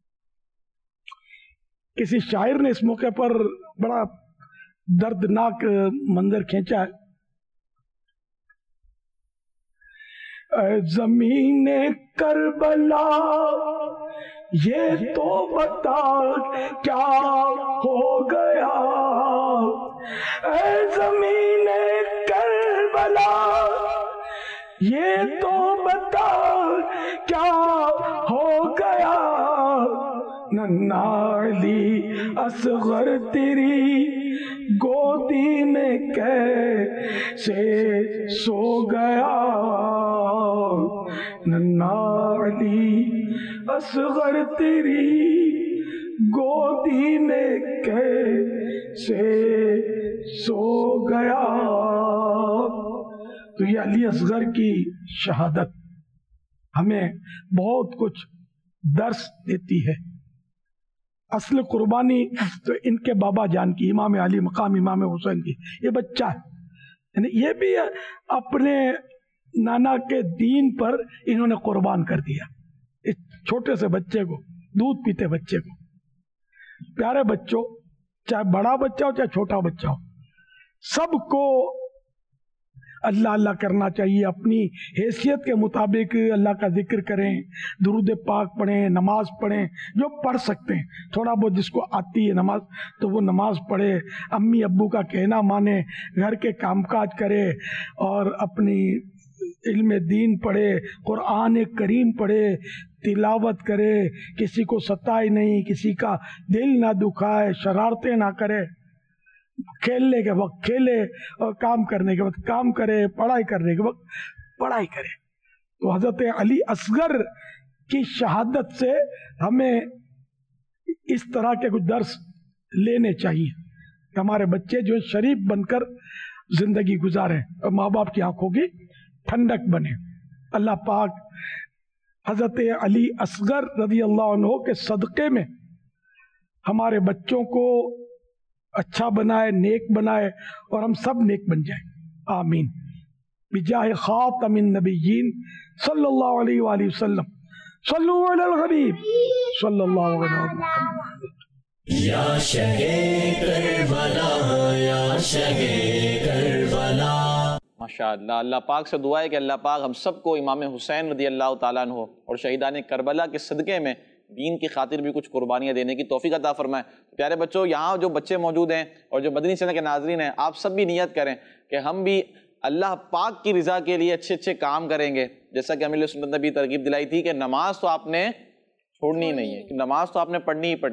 کسی شاعر نے اس موقع پر بڑا دردناک منظر کھینچا ہے، اے زمین کربلا یہ تو بتا کیا ہو گیا، اے زمین کربلا یہ تو بتا کیا ہو گیا، ننھا علی اصغر تیری گودی میں کیسے سو گیا، ننھا علی اصغر تیری گودی میں کیسے سو گیا۔ تو یہ علی اصغر کی شہادت ہمیں بہت کچھ درس دیتی ہے۔ اصل قربانی تو ان کے بابا جان کی، امام علی مقام امام حسین کی، یہ بچہ ہے، یعنی یہ بھی اپنے نانا کے دین پر انہوں نے قربان کر دیا، اس چھوٹے سے بچے کو، دودھ پیتے بچے کو۔ پیارے بچوں، چاہے بڑا بچہ ہو چاہے چھوٹا بچہ ہو، سب کو اللہ اللہ کرنا چاہیے، اپنی حیثیت کے مطابق اللہ کا ذکر کریں، درود پاک پڑھیں، نماز پڑھیں، جو پڑھ سکتے ہیں، تھوڑا بہت جس کو آتی ہے نماز تو وہ نماز پڑھے، امی ابو کا کہنا مانے، گھر کے کام کاج کرے، اور اپنی علم دین پڑھے، قرآن کریم پڑھے، تلاوت کرے، کسی کو ستائے نہیں، کسی کا دل نہ دکھائے، شرارتیں نہ کرے، کھیلنے کے وقت کھیلے اور کام کرنے کے وقت کام کرے، پڑھائی کرنے کے وقت پڑھائی کرے۔ تو حضرت علی اصغر کی شہادت سے ہمیں اس طرح کے کچھ درس لینے چاہیے کہ ہمارے بچے جو شریف بن کر زندگی گزاریں اور ماں باپ کی آنکھوں کی ٹھنڈک بنے۔ اللہ پاک حضرت علی اصغر رضی اللہ عنہ کے صدقے میں ہمارے بچوں کو اچھا بنائے، نیک بنائے، اور ہم سب نیک بن جائیں، آمین۔ بجاہ خاتم النبیین صلی اللہ علیہ وآلہ وسلم، صلو علی الحبیب صلی اللہ علیہ وسلم۔ یا شہ کربلا، یا شہ کربلا۔ ماشاء اللہ، اللہ پاک سے دعا ہے کہ اللہ پاک ہم سب کو امام حسین رضی اللہ تعالیٰ عنہ اور شہیدان کربلا کے صدقے میں دین کی خاطر بھی کچھ قربانیاں دینے کی توفیق عطا فرمائے۔ پیارے بچوں، یہاں جو بچے موجود ہیں اور جو مدنی چینل کے ناظرین ہیں، آپ سب بھی نیت کریں کہ ہم بھی اللہ پاک کی رضا کے لیے اچھے اچھے کام کریں گے، جیسا کہ امیر سنت نے بھی ترغیب دلائی تھی کہ نماز تو آپ نے چھوڑنی نہیں ہے، کہ نماز تو آپ نے پڑھنی ہی پڑھنی ہے۔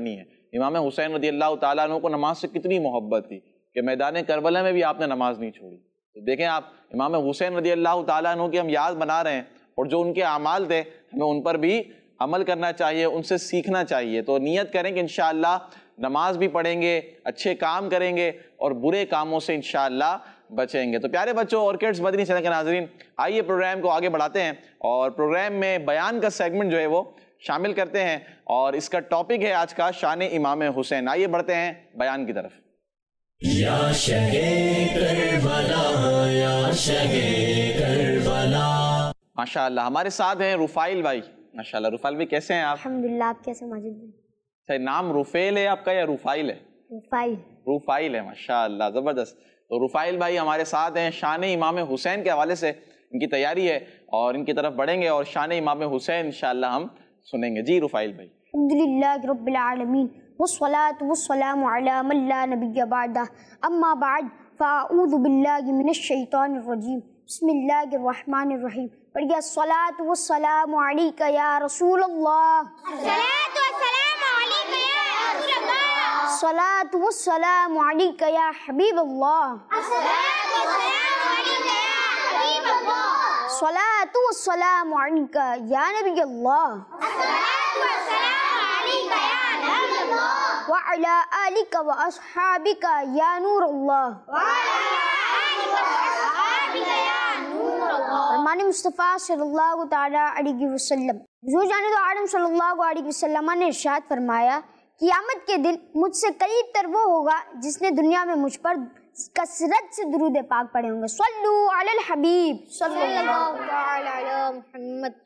امام حسین رضی اللہ تعالیٰ عنہ کو نماز سے کتنی محبت تھی کہ میدان کربلا میں بھی آپ نے نماز نہیں چھوڑی. تو دیکھیں آپ امام حسین رضی اللہ تعالیٰ عنہ کی ہم یاد بنا رہے ہیں اور جو ان کے اعمال تھے ہمیں ان پر بھی عمل کرنا چاہیے, ان سے سیکھنا چاہیے. تو نیت کریں کہ انشاءاللہ نماز بھی پڑھیں گے, اچھے کام کریں گے اور برے کاموں سے انشاءاللہ بچیں گے. تو پیارے بچوں اور کڈس مدنی چینل کے ناظرین, آئیے پروگرام کو آگے بڑھاتے ہیں اور پروگرام میں بیان کا سیگمنٹ جو ہے وہ شامل کرتے ہیں اور اس کا ٹاپک ہے آج کا شان امام حسین. آئیے بڑھتے ہیں بیان کی طرف. یا شہے کربلا یا شہے کربلا. ماشاءاللہ ہمارے ساتھ ہیں رفائل بھائی. ماشاءاللہ رفائل بھائی کیسے ہیں آپ؟ الحمدللہ. آپ کیسے ماجد بھائی؟ اچھا نام رفیل ہے آپ کا یا رفائل ہے؟ رفائل. رفائل ہے, ماشاءاللہ زبردست. تو رفائل بھائی ہمارے ساتھ ہیں. شان امام حسین کے حوالے سے ان کی تیاری ہے اور ان کی طرف بڑھیں گے اور شان امام حسین انشاءاللہ ہم سنیں گے. جی رفائل بھائی. الحمدللہ رب العالمین والصلاة والسلام علی من لا نبی بعدہ, اما بعد فاعوذ باللہ من الشیطان الرجیم, بسم اللہ الرحمن الرحیم. پڑھیے الصلاة والسلام علیکہ یا رسول اللہ, الصلاة والسلام علیکہ یا رسول اللہ, الصلاة والسلام علیکہ یا حبیب اللہ, الصلاة والسلام علیکہ یا حبیب اللہ, الصلاة والسلام علیکہ یا نبی اللہ, الصلاة والسلام علیکہ یا نبی اللہ, وعلی آلکہ واصحابکہ یا نور اللہ, وعلی آلکہ واصحابکہ یا نور اللہ. فرمان مصطفیٰ صلی اللہ تعالیٰ علیہ وسلم, حضور جان دو عالم صلی اللہ علیہ وسلم نے ارشاد فرمایا, قیامت کے دن مجھ سے قریب تر وہ ہوگا جس نے دنیا میں مجھ پر کثرت سے درود پاک پڑھے ہوں گے. صلو علی الحبیب صلی اللہ علیہ محمد.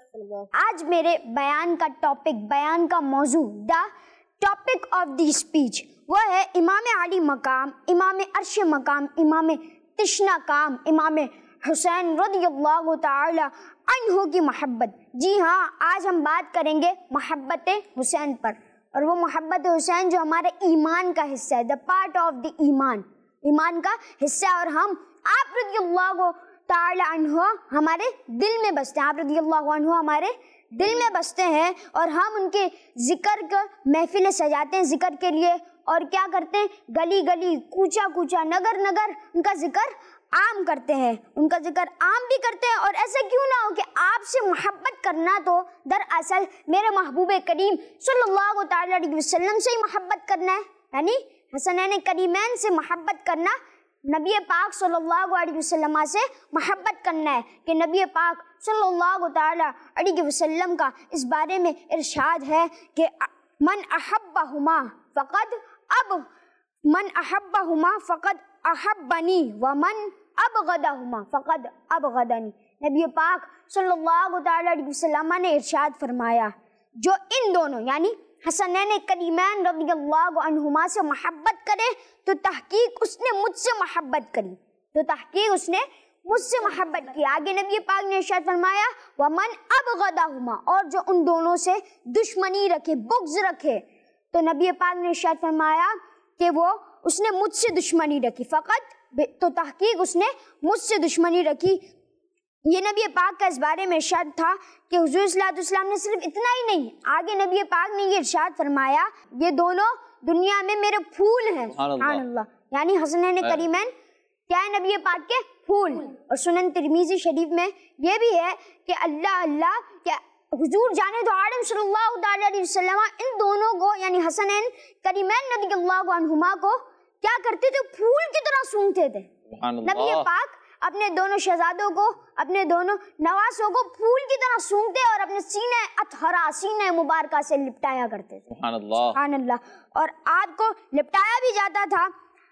آج میرے بیان کا ٹاپک, بیان کا موضوع, the topic of the speech, وہ ہے امام علی مقام, امام عرش مقام, امام تشنا کام, امام حسین رضی اللہ تعالی عنہ کی محبت. جی ہاں, آج ہم بات کریں گے محبت حسین پر, اور وہ محبت حسین جو ہمارے ایمان کا حصہ ہے, دا پارٹ آف دی ایمان, ایمان کا حصہ. اور ہم آپ رضی اللہ تعالی عنہ ہمارے دل میں بستے ہیں, آپ رضی اللہ عنہ ہمارے دل میں بستے ہیں, اور ہم ان کے ذکر کا محفلیں سجاتے ہیں ذکر کے لیے, اور کیا کرتے ہیں, گلی گلی, کوچا کوچا, نگر نگر ان کا ذکر عام کرتے ہیں, ان کا ذکر عام بھی کرتے ہیں. اور ایسا کیوں نہ ہو کہ آپ سے محبت کرنا تو دراصل میرے محبوب کریم صلی اللہ تعالی علیہ وسلم سے ہی محبت کرنا ہے, یعنی حسنین کریمین سے محبت کرنا, نبی پاک صلی اللہ علیہ وسلم سے محبت کرنا ہے. کہ نبی پاک صلی اللہ تعالی علیہ وسلم کا اس بارے میں ارشاد ہے کہ من احبہما فقد اب من احبہما فقد احبنی ومن ابغضہما فقد ابغضنی. نبی پاک صلی اللہ تعالی علیہ وسلم نے ارشاد فرمایا, جو ان دونوں یعنی حسنین کریمین رضی اللہ عنہما سے محبت کرے تو تحقیق اس نے مجھ سے محبت کری, تو تحقیق اس نے مجھ سے محبت کی. آگے نبی پاک نے ارشاد فرمایا ومن ابغضہما, اور جو ان دونوں سے دشمنی رکھے, بغض رکھے, تو نبی پاک نے ارشاد فرمایا کہ وہ اس نے مجھ سے دشمنی رکھی, فقط تو تحقیق اس نے مجھ سے دشمنی رکھی. یہ نبی پاک کا اس بارے میں ارشاد تھا کہ حضور صلی اللہ علیہ وسلم نے صرف اتنا ہی نہیں, آگے نبی پاک نے یہ ارشاد فرمایا یہ دونوں دنیا میں میرے پھول ہیں. سبحان اللہ, یعنی حسنین کریمین کیا ہے, نبی پاک کے پھول. اور سنن ترمذی شریف میں یہ بھی ہے کہ اللہ اللہ کہ حضور جانے دو عالم صلی اللہ تعالی علیہ وسلم ان دونوں کو یعنی حسنین کریمین رضی اللہ عنہما کو کیا کرتے تھے, پھول کی طرح سونگتے تھے. نبی پاک اپنے دونوں شہزادوں کو, اپنے دونوں نواسوں کو پھول کی طرح سونگتے اور اپنے سینے اطہرا, سینے مبارکہ سے لپٹایا کرتے تھے. سبحان اللہ, سبحان اللہ. اور آپ کو لپٹایا بھی جاتا تھا.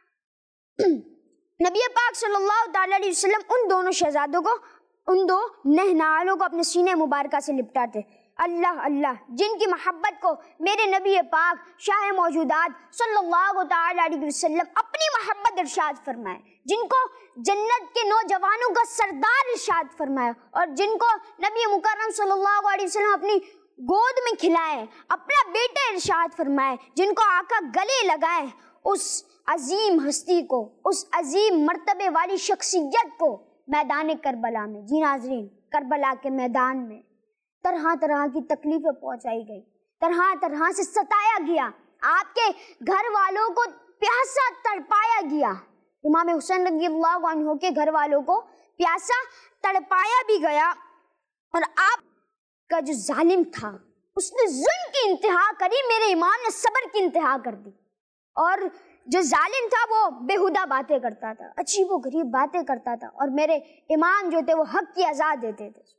نبی پاک صلی اللہ تعالی علیہ وسلم ان دونوں شہزادوں کو, ان دو نہنالوں کو اپنے سینے مبارکہ سے لپٹاتے. اللہ اللہ, جن کی محبت کو میرے نبی پاک شاہ موجودات صلی اللہ تعالی علیہ وسلم اپنی محبت ارشاد فرمائے, جن کو جنت کے نوجوانوں کا سردار ارشاد فرمایا, اور جن کو نبی مکرم صلی اللہ علیہ وسلم اپنی گود میں کھلائے, اپنا بیٹا ارشاد فرمائے, جن کو آقا گلے لگائے, اس عظیم ہستی کو, اس عظیم مرتبے والی شخصیت کو میدان کربلا میں, جی ناظرین, کربلا کے میدان میں طرح طرح کی تکلیفیں پہنچائی گئی, طرح طرح سے ستایا گیا, آپ کے گھر والوں کو پیاسا تڑپایا گیا، امام حسین رضی اللہ عنہ کے گھر والوں کو پیاسا تڑپایا بھی گیا، اور آپ کا جو ظالم تھا اس نے ظلم کی انتہا کری، میرے امام نے صبر کی انتہا کر دی، اور جو ظالم تھا وہ بےہودہ باتیں کرتا تھا، عجیب و غریب باتیں کرتا تھا، اور میرے امام جو تھے وہ حق کی اذان دیتے تھے،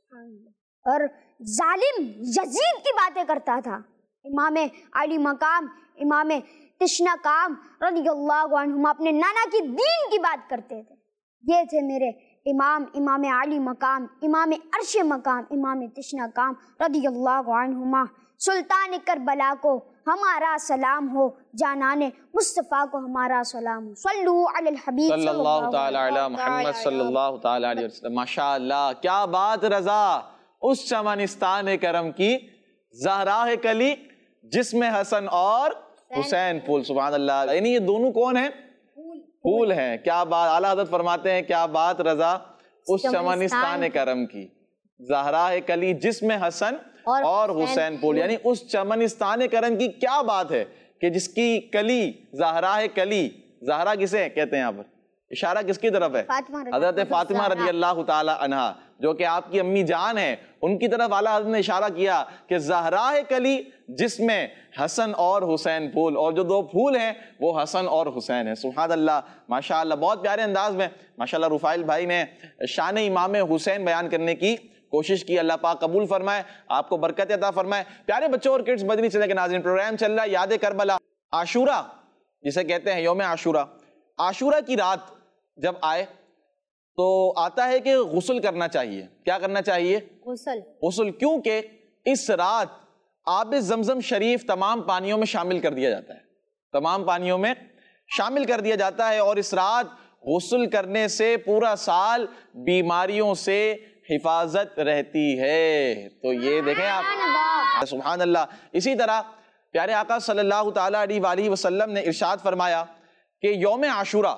اور ظالم یزید کی باتیں کرتا تھا، امام علی مقام امام تشنا کام رضی اللہ عنہما اپنے نانا کی دین کی بات کرتے تھے۔ یہ تھے میرے امام امام علی مقام امام عرش مقام امام تشنا کام رضی اللہ عنہما۔ سلطان کربلا کو ہمارا سلام ہو، جانان مصطفیٰ کو ہمارا سلام ہو، صلو علی الحبیب صلی اللہ تعالی علی محمد صلی اللہ تعالی علیہ وسلم۔ ماشاءاللہ، کیا بات رضا، اس چمنستان کرم کی زہراء کلی جس میں حسن اور حسین پھول، سبحان اللہ، یعنی یہ دونوں کون ہیں؟ پھول ہیں۔ کیا بات، اعلیٰ حضرت فرماتے ہیں کیا بات رضا، اس چمنستان کرم کی زہراء کلی جس میں حسن اور حسین پھول، یعنی اس چمنستان کرم کی کیا بات ہے کہ جس کی کلی زہراء کلی، زہرا کسے کہتے ہیں یہاں پر، اشارہ کس کی طرف ہے؟ حضرت فاطمہ رضی اللہ تعالی عنہا، جو کہ آپ کی امی جان ہیں، ان کی طرف اعلیٰ حضرت نے اشارہ کیا کہ زہراء کلی جس میں حسن اور حسین پھول، اور جو دو پھول ہیں وہ حسن اور حسین ہیں۔ سبحان اللہ، ماشاءاللہ، بہت پیارے انداز میں ماشاءاللہ رفائل بھائی نے شان امام حسین بیان کرنے کی کوشش کی۔ اللہ پاک قبول فرمائے، آپ کو برکت عطا فرمائے۔ پیارے بچوں اور کڈز مدنی چینل کے ناظرین، پروگرام چل رہا ہے یاد کربلا، عاشورہ جسے کہتے ہیں یوم عاشورہ۔ عاشورہ کی رات جب آئے تو آتا ہے کہ غسل کرنا چاہیے۔ کیا کرنا چاہیے؟ غسل۔ غسل، کیونکہ اس رات آب زمزم شریف تمام پانیوں میں شامل کر دیا جاتا ہے، تمام پانیوں میں شامل کر دیا جاتا ہے، اور اس رات غسل کرنے سے پورا سال بیماریوں سے حفاظت رہتی ہے۔ تو یہ دیکھیں آپ، سبحان اللہ۔ اسی طرح پیارے آقا صلی اللہ تعالی علیہ وآلہ وسلم نے ارشاد فرمایا کہ یوم عاشورہ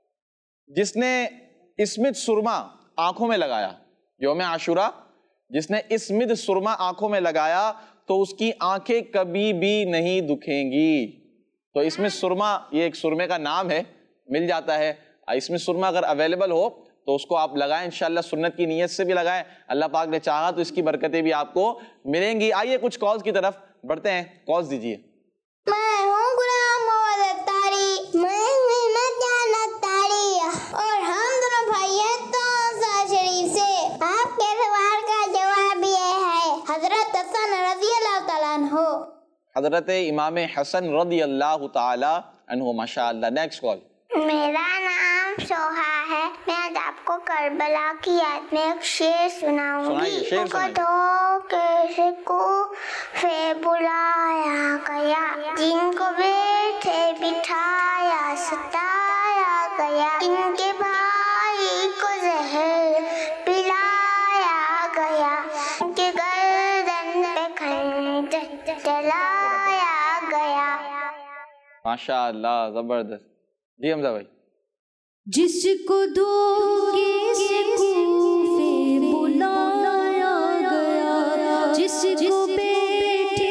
جس نے اسمد سرما آنکھوں میں لگایا، یوم عاشورہ جس نے اسمد سرما آنکھوں میں لگایا تو اس کی آنکھیں کبھی بھی نہیں دکھیں گی۔ تو اسمد سرما یہ ایک سرمے کا نام ہے، مل جاتا ہے، اسمد سرما اگر اویلیبل ہو تو اس کو آپ لگائیں، انشاءاللہ سنت کی نیت سے بھی لگائیں، اللہ پاک نے چاہا تو اس کی برکتیں بھی آپ کو ملیں گی۔ آئیے کچھ کالز کی طرف بڑھتے ہیں، کالز دیجئے۔ میں ہوں غلام محمد اتاری، میں محمد جان اتاری، اور ہم دونوں بھائی ہیں توسا شریف سے۔ آپ کے سوال کا جواب یہ ہے حضرت حسن رضی اللہ تعالیٰ عنہ۔ حضرت امام حسن رضی اللہ تعالی عنہ، ماشاءاللہ۔ Next call. میرا نام سوہا ہے، میں آج آپ کو کربلا کی یاد میں ایک شعر سناؤں گی۔ گدھوں کے شکوفے بلایا گیا، جن کو بیٹھے بٹھایا ستایا گیا، ان کے بھائی کو زہر پلایا گیا، ان کے گردن پہ خنجر چلایا گیا۔ ماشاءاللہ، زبردست۔ جی حمزہ بھائی۔ جس کو دو کے شکوفے بلایا گیا، جس کو بیٹھے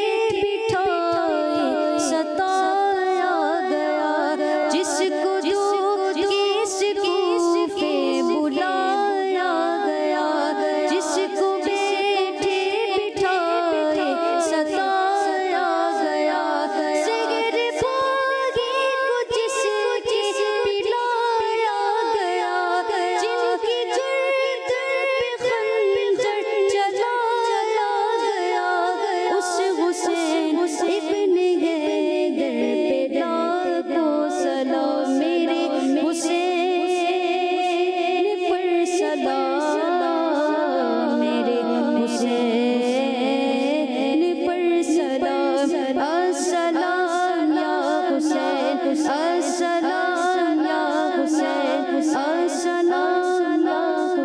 بٹھائے ستایا گیا، جس کو دو کے شکوفے بلایا گیا، جس کو بیٹھے بٹھائے ستایا گیا، سگر بھاگی کو جس کے پلایا گیا، جن کی گردن پہ خنجر چلایا گیا، اس حسین ابن حیدر پہ لاکھوں سلام، میرے حسین پر سلام، میرے حسین پر سلام، السلام یا حسین، السلام یا حسین، السلام یا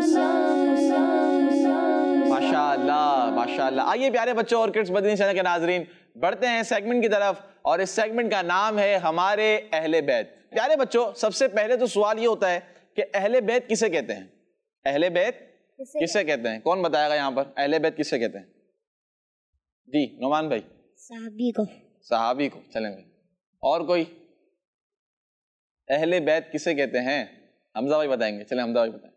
حسین۔ ماشاءاللہ، ماشاءاللہ۔ آئیے پیارے بچوں اور کڈز مدنی چینل کے ناظرین، بڑھتے ہیں سیگمنٹ کی طرف، اور اس سیگمنٹ کا نام ہے ہمارے اہل بیت۔ پیارے بچوں، سب سے پہلے تو سوال یہ ہوتا ہے کہ اہل بیت کسے کہتے ہیں؟ اہل بیت کسے کہتے ہیں؟ کون بتائے گا یہاں پر اہل بیت کسے کہتے ہیں؟ جی نعمان بھائی۔ صحابی کو۔ صحابی کو، چلیں بھائی۔ اور کوئی؟ اہل بیت کسے کہتے ہیں؟ حمزہ بھائی بتائیں گے. چلیں حمزہ بھائی بتائیں.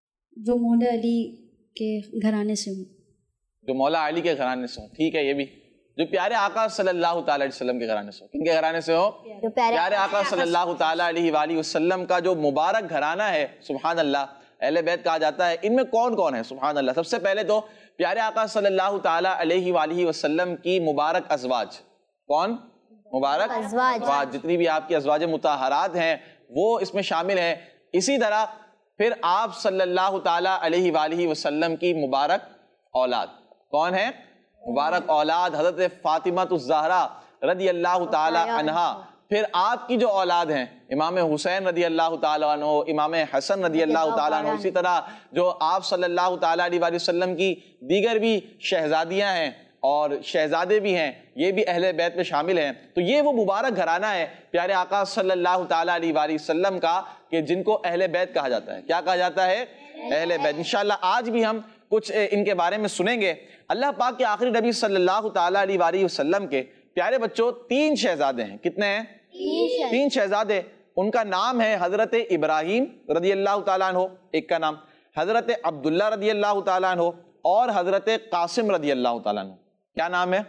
جو مولا علی کے گھرانے سے ہوں. جو مولا علی کے گھرانے سے ہوں. ٹھیک ہے. یہ بھی جو پیارے آقا صلی اللہ تعالی علیہ وسلم کے گھرانے سے ہو. کن کے گھرانے سے ہو؟ پیارے آقا صلی اللہ تعالی علیہ وآلہ وسلم کا جو مبارک گھرانہ ہے. سبحان اللہ. اہل بیت کہا جاتا ہے. ان میں کون کون ہے؟ سبحان اللہ. سب سے پہلے تو پیارے آقا صلی اللہ تعالی علیہ وآلہ وسلم کی مبارک ازواج. کون؟ مبارک ازواج. جتنی بھی آپ کی ازواج مطہرات ہیں وہ اس میں شامل ہیں. اسی طرح پھر آپ صلی اللہ تعالی علیہ وآلہ وسلم کی مبارک اولاد. کون ہے؟ مبارک اولاد حضرت فاطمہ الزہرا رضی اللہ تعالی عنہا. پھر آپ کی جو اولاد ہیں امام حسین رضی اللہ تعالی عنہ، امام حسن رضی اللہ تعالی عنہ. اسی طرح جو آپ صلی اللہ تعالی علیہ وآلہ وسلم کی دیگر بھی شہزادیاں ہیں اور شہزادے بھی ہیں، یہ بھی اہل بیت میں شامل ہیں. تو یہ وہ مبارک گھرانہ ہے پیارے آقا صلی اللہ تعالی علیہ وآلہ وسلم کا کہ جن کو اہل بیت کہا جاتا ہے. کیا کہا جاتا ہے؟ اہل بیت. انشاءاللہ آج بھی ہم کچھ ان کے بارے میں سنیں گے. اللہ پاک کے آخری نبی صلی اللہ تعالی علیہ وآلہ وسلم کے پیارے بچوں تین شہزادے ہیں. کتنے ہیں؟ تین شہزادے. ان کا نام ہے حضرت ابراہیم رضی اللہ تعالیٰ عنہ ایک کا نام، حضرت عبداللہ رضی اللہ تعالیٰ عنہ اور حضرت قاسم رضی اللہ تعالیٰ عنہ. کیا نام ہے؟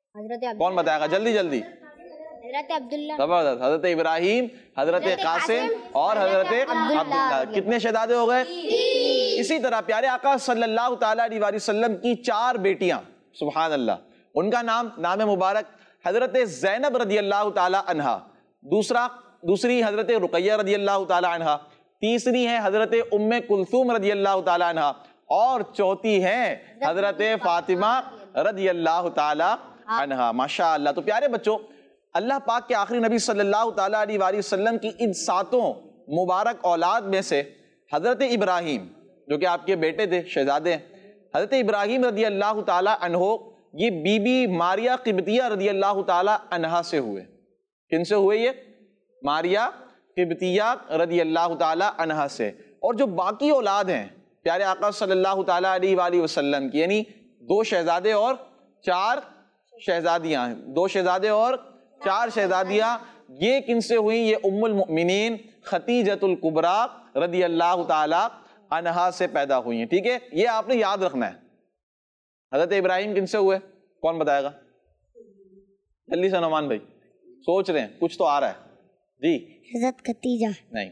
کون بتائے گا؟ جلدی جلدی. حضرت عبداللہ. زبردست. حضرت ابراہیم، حضرت قاسم اور حضرت عبداللہ. کتنے شہزادے ہو گئے؟ اسی طرح پیارے آقا صلی اللہ تعالیٰ علیہ وآلہ وسلم کی چار بیٹیاں. سبحان اللہ. ان کا نام نام مبارک حضرت زینب رضی اللہ تعالیٰ عنہا، دوسرا دوسری حضرت رقیہ رضی اللہ تعالیٰ عنہا، تیسری ہے حضرت ام کلثوم رضی اللہ تعالیٰ عنہا اور چوتھی ہے حضرت فاطمہ رضی اللہ تعالیٰ عنہا. ماشاءاللہ. تو پیارے بچوں اللہ پاک کے آخری نبی صلی اللہ تعالیٰ علیہ وآلہ وسلم کی ان ساتوں مبارک اولاد میں سے حضرت ابراہیم جو کہ آپ کے بیٹے تھے، شہزادے ہیں، حضرت ابراہیم رضی اللہ تعالیٰ عنہ یہ بی بی ماریہ قبطیہ رضی اللہ تعالیٰ عنہا سے ہوئے. کن سے ہوئے؟ یہ ماریہ قبطیہ رضی اللہ تعالیٰ عنہا سے. اور جو باقی اولاد ہیں پیارے آقا صلی اللہ تعالیٰ علیہ وآلہ وسلم کی، یعنی دو شہزادے اور چار شہزادیاں، دو شہزادے اور چار شہزادیاں، یہ کن سے ہوئیں؟ یہ ام المؤمنین ختیجۃ الکبریٰ رضی اللہ تعالیٰ عنہا سے پیدا ہوئی ہیں. ٹھیک ہے. یہ آپ نے یاد رکھنا ہے. حضرت ابراہیم کن سے ہوئے؟ کون بتائے گا؟ جلدی سے نعمان بھائی. سوچ رہے ہیں کچھ تو آ رہا ہے. جی. حضرت ختیجہ. نہیں.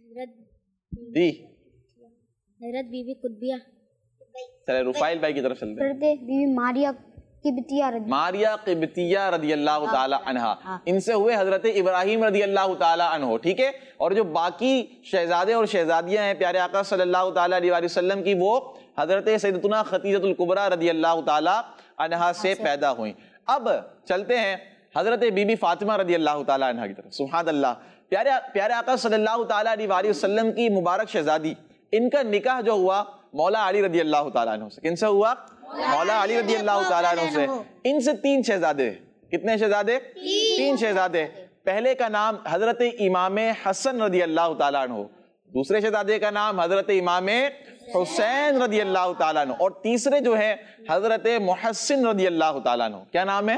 جی. حضرت بی بی قطبیہ. چلے رفائل بھائی کی طرف چلتے ہیں. حضرت بی بی ماریہ قبطیہ رضی ماریہ قبطیہ رضی اللہ تعالی عنہا. ان سے ہوئے حضرت ابراہیم رضی اللہ تعالی عنہ. ٹھیک ہے. اور جو باقی شہزادے اور شہزادیاں ہیں پیارے آقا صلی اللہ تعالی علیہ وآلہ وسلم کی، وہ حضرت سیدتنا ختیجۃ الکبریٰ رضی اللہ تعالی عنہا سے پیدا ہوئیں. اب چلتے ہیں حضرت بی بی فاطمہ رضی اللہ تعالی عنہا کی طرف. سبحان اللہ. پیارے پیارے آقا صلی اللہ تعالی علیہ وآلہ وسلم کی مبارک شہزادی، ان کا نکاح جو ہوا مولا علی رضی اللہ تعالیٰ عنہ سے. کن سے ہوا؟ مولا علی رضی اللہ تعالیٰ عنہ سے. ان سے تین شہزادے. کتنے شہزادے؟ تین شہزادے. پہلے کا نام حضرت امام حسن رضی اللہ تعالیٰ عنہ، دوسرے شہزادے کا نام حضرت امام حسین رضی اللہ تعالیٰ عنہ، اور تیسرے جو ہے حضرت محسن رضی اللہ تعالیٰ عنہ. کیا نام ہے؟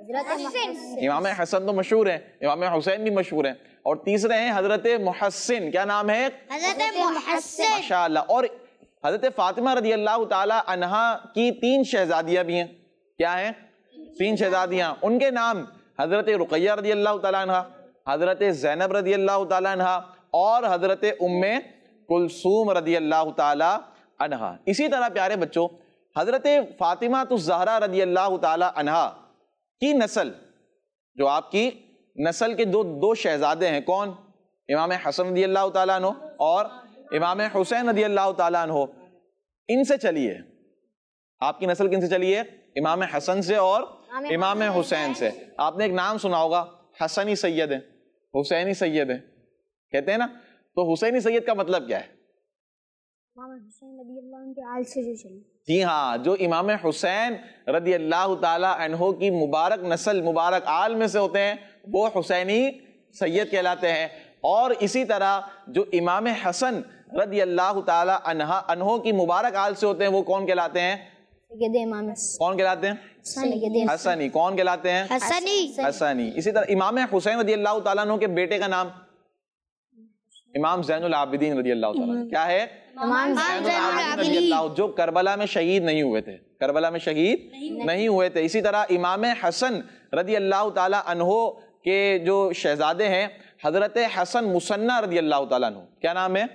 امام حسن تو مشہور ہیں، امام حسین بھی مشہور ہیں، اور تیسرے ہیں حضرت محسن. کیا نام ہے؟ حضرت محسن. ماشاءاللہ. اور حضرت فاطمہ رضی اللہ تعالیٰ عنہا کی تین شہزادیاں بھی ہیں. کیا ہیں؟ تین شہزادیاں. ان کے نام حضرت رقیہ رضی اللہ تعالیٰ عنہا، حضرت زینب رضی اللہ تعالیٰ عنہا اور حضرت ام کلثوم رضی اللہ تعالیٰ عنہا. اسی طرح پیارے بچوں حضرت فاطمہ الزہرا رضی اللہ تعالیٰ عنہا کی نسل، جو آپ کی نسل کے دو دو شہزادے ہیں، کون؟ امام حسن رضی اللہ تعالیٰ عنہ اور امام حسین رضی اللہ تعالیٰ عنہ. ان سے چلیے، آپ کی نسل کن سے چلیے؟ امام حسن سے اور امام حسین سے. آپ نے ایک نام سنا ہوگا، حسنی سید ہے، حسینی سید ہے، کہتے ہیں نا. تو حسینی سید کا مطلب کیا ہے؟ امام حسین رضی اللہ عنہ کے آل سے جو چلی. جی ہاں، جو امام حسین رضی اللہ تعالیٰ عنہ کی مبارک نسل، مبارک آل میں سے ہوتے ہیں، وہ حسینی سید کہلاتے ہیں. اور اسی طرح جو امام حسن رضی اللہ تعالیٰ عنہ عنہ کی مبارک آل سے ہوتے ہیں، وہ کون کہلاتے ہیں؟ سید امام کون کہلاتے ہیں؟ سید حسنی. کون کہلاتے ہیں؟ حسنی. حسنی. اسی طرح امام حسین رضی اللہ تعالیٰ عنہ کے بیٹے کا نام امام زین العابدین رضی اللہ تعالیٰ. کیا ہے؟ امام زین العابدین رضی اللہ، جو کربلا میں شہید نہیں ہوئے تھے. کربلا میں شہید نہیں ہوئے تھے. اسی طرح امام حسن رضی اللہ تعالیٰ عنہ کے جو شہزادے ہیں حضرت حسن مصنع رضی اللہ تعالیٰ عنہ. کیا نام ہے؟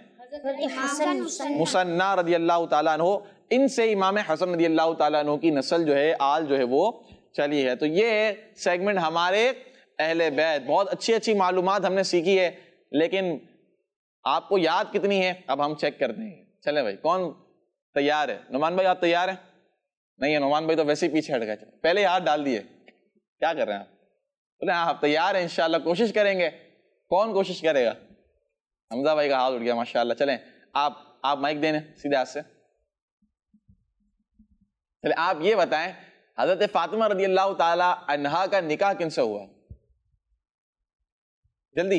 مصنع رضی اللہ تعالیٰ عنہ. ان سے امام حسن رضی اللہ تعالیٰ عنہ کی نسل جو ہے آل جو ہے وہ چلی ہے. تو یہ سیگمنٹ ہمارے اہل بیت. بہت اچھی اچھی معلومات ہم نے سیکھی ہے، لیکن آپ کو یاد کتنی ہے اب ہم چیک کرتے ہیں. چلیں بھائی، کون تیار ہے؟ نعمان بھائی آپ تیار ہیں؟ نہیں ہے نعمان بھائی تو ویسے ہی پیچھے ہٹ گئے. پہلے ہی ہاتھ ڈال دیے. کیا کر رہے ہیں آپ؟ بولے ہاں آپ تیار ہیں، انشاءاللہ کوشش کریں گے. کون کوشش کرے گا؟ حمزہ بھائی کا ہاتھ اٹھ گیا ماشاءاللہ. چلیں آپ آپ مائک دینے سیدھے ہاتھ سے. چلیں آپ یہ بتائیں حضرت فاطمہ رضی اللہ تعالی عنہا کا نکاح کن سے ہوا؟ جلدی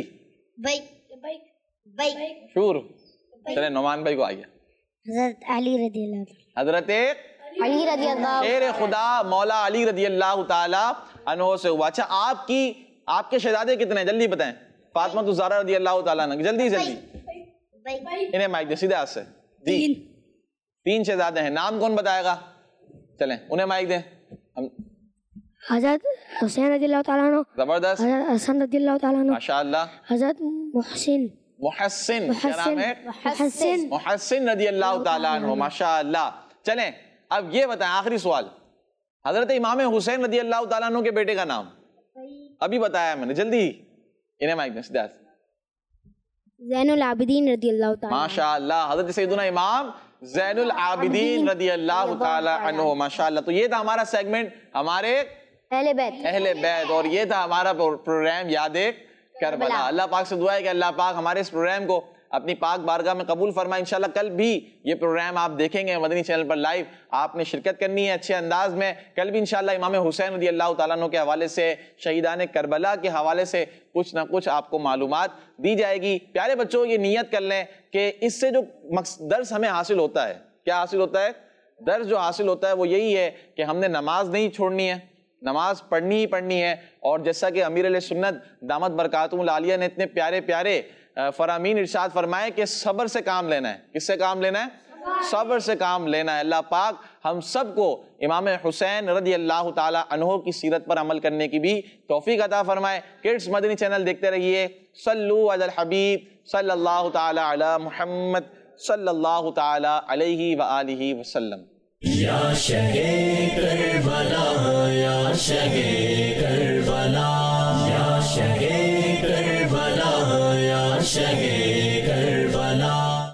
شور. چلیں نعمان بھائی کو آئیے. حضرت علی رضی اللہ حضرت علی رضی اللہ شیر خدا مولا علی رضی اللہ تعالی عنہ سے ہوا. اچھا آپ کی آپ کے شہزادے کتنے ہیں جلدی بتائیں؟ فاطمہ الزہرا رضی اللہ تعالیٰ عنہ. جلدی جلدی انہیں مائک دیں سیدھے ہاتھ سے. جی تین شہزادے ہیں. نام کون بتائے گا؟ چلیں انہیں مائک دیں. حضرت حسین رضی اللہ تعالیٰ عنہ. زبردست. حضرت حسن رضی اللہ تعالیٰ عنہ. ماشاءاللہ. حضرت محسن محسن. کیا نام ہے؟ محسن محسن رضی اللہ تعالیٰ عنہ. ماشاءاللہ. چلیں اب یہ بتائیں آخری سوال، حضرت امام حسین رضی اللہ تعالیٰ عنہ کے بیٹے کا نام ابھی بتایا میں نے. جلدی انہیں مائک دیں سیدھے ہاتھ. زین العابدین رضی اللہ تعالیٰ. ماشاءاللہ. حضرت سیدنا امام زین العابدین رضی اللہ تعالی عنہ. ماشاءاللہ. تو یہ تھا ہمارا سیگمنٹ ہمارے اہل بیت اہل بیت، اور یہ تھا ہمارا پروگرام یاد کربلا. اللہ پاک سے دعا ہے کہ اللہ پاک ہمارے اس پروگرام کو اپنی پاک بارگاہ میں قبول فرمائے. انشاءاللہ کل بھی یہ پروگرام آپ دیکھیں گے مدنی چینل پر لائیو. آپ نے شرکت کرنی ہے اچھے انداز میں. کل بھی انشاءاللہ امام حسین رضی اللہ تعالیٰ عنہ کے حوالے سے، شہیدان کربلا کے حوالے سے کچھ نہ کچھ آپ کو معلومات دی جائے گی. پیارے بچوں یہ نیت کر لیں کہ اس سے جو درس ہمیں حاصل ہوتا ہے، کیا حاصل ہوتا ہے؟ درس جو حاصل ہوتا ہے وہ یہی ہے کہ ہم نے نماز نہیں چھوڑنی ہے، نماز پڑھنی ہی پڑھنی ہے. اور جیسا کہ امیر علیہ سنت دامت برکاتہم العالیہ نے اتنے پیارے پیارے فرامین ارشاد فرمائے کہ صبر سے کام لینا ہے. کس سے کام لینا ہے؟ صبر سے کام لینا ہے. اللہ پاک ہم سب کو امام حسین رضی اللہ تعالی عنہ کی سیرت پر عمل کرنے کی بھی توفیق عطا فرمائے. کڈس مدنی چینل دیکھتے رہیے. صلو علی الحبیب صلی اللہ تعالی علی محمد صلی اللہ تعالی علیہ وآلہ وسلم. یا شہے کربلا یا شہے کربلا یا شہے کربلا یا شہے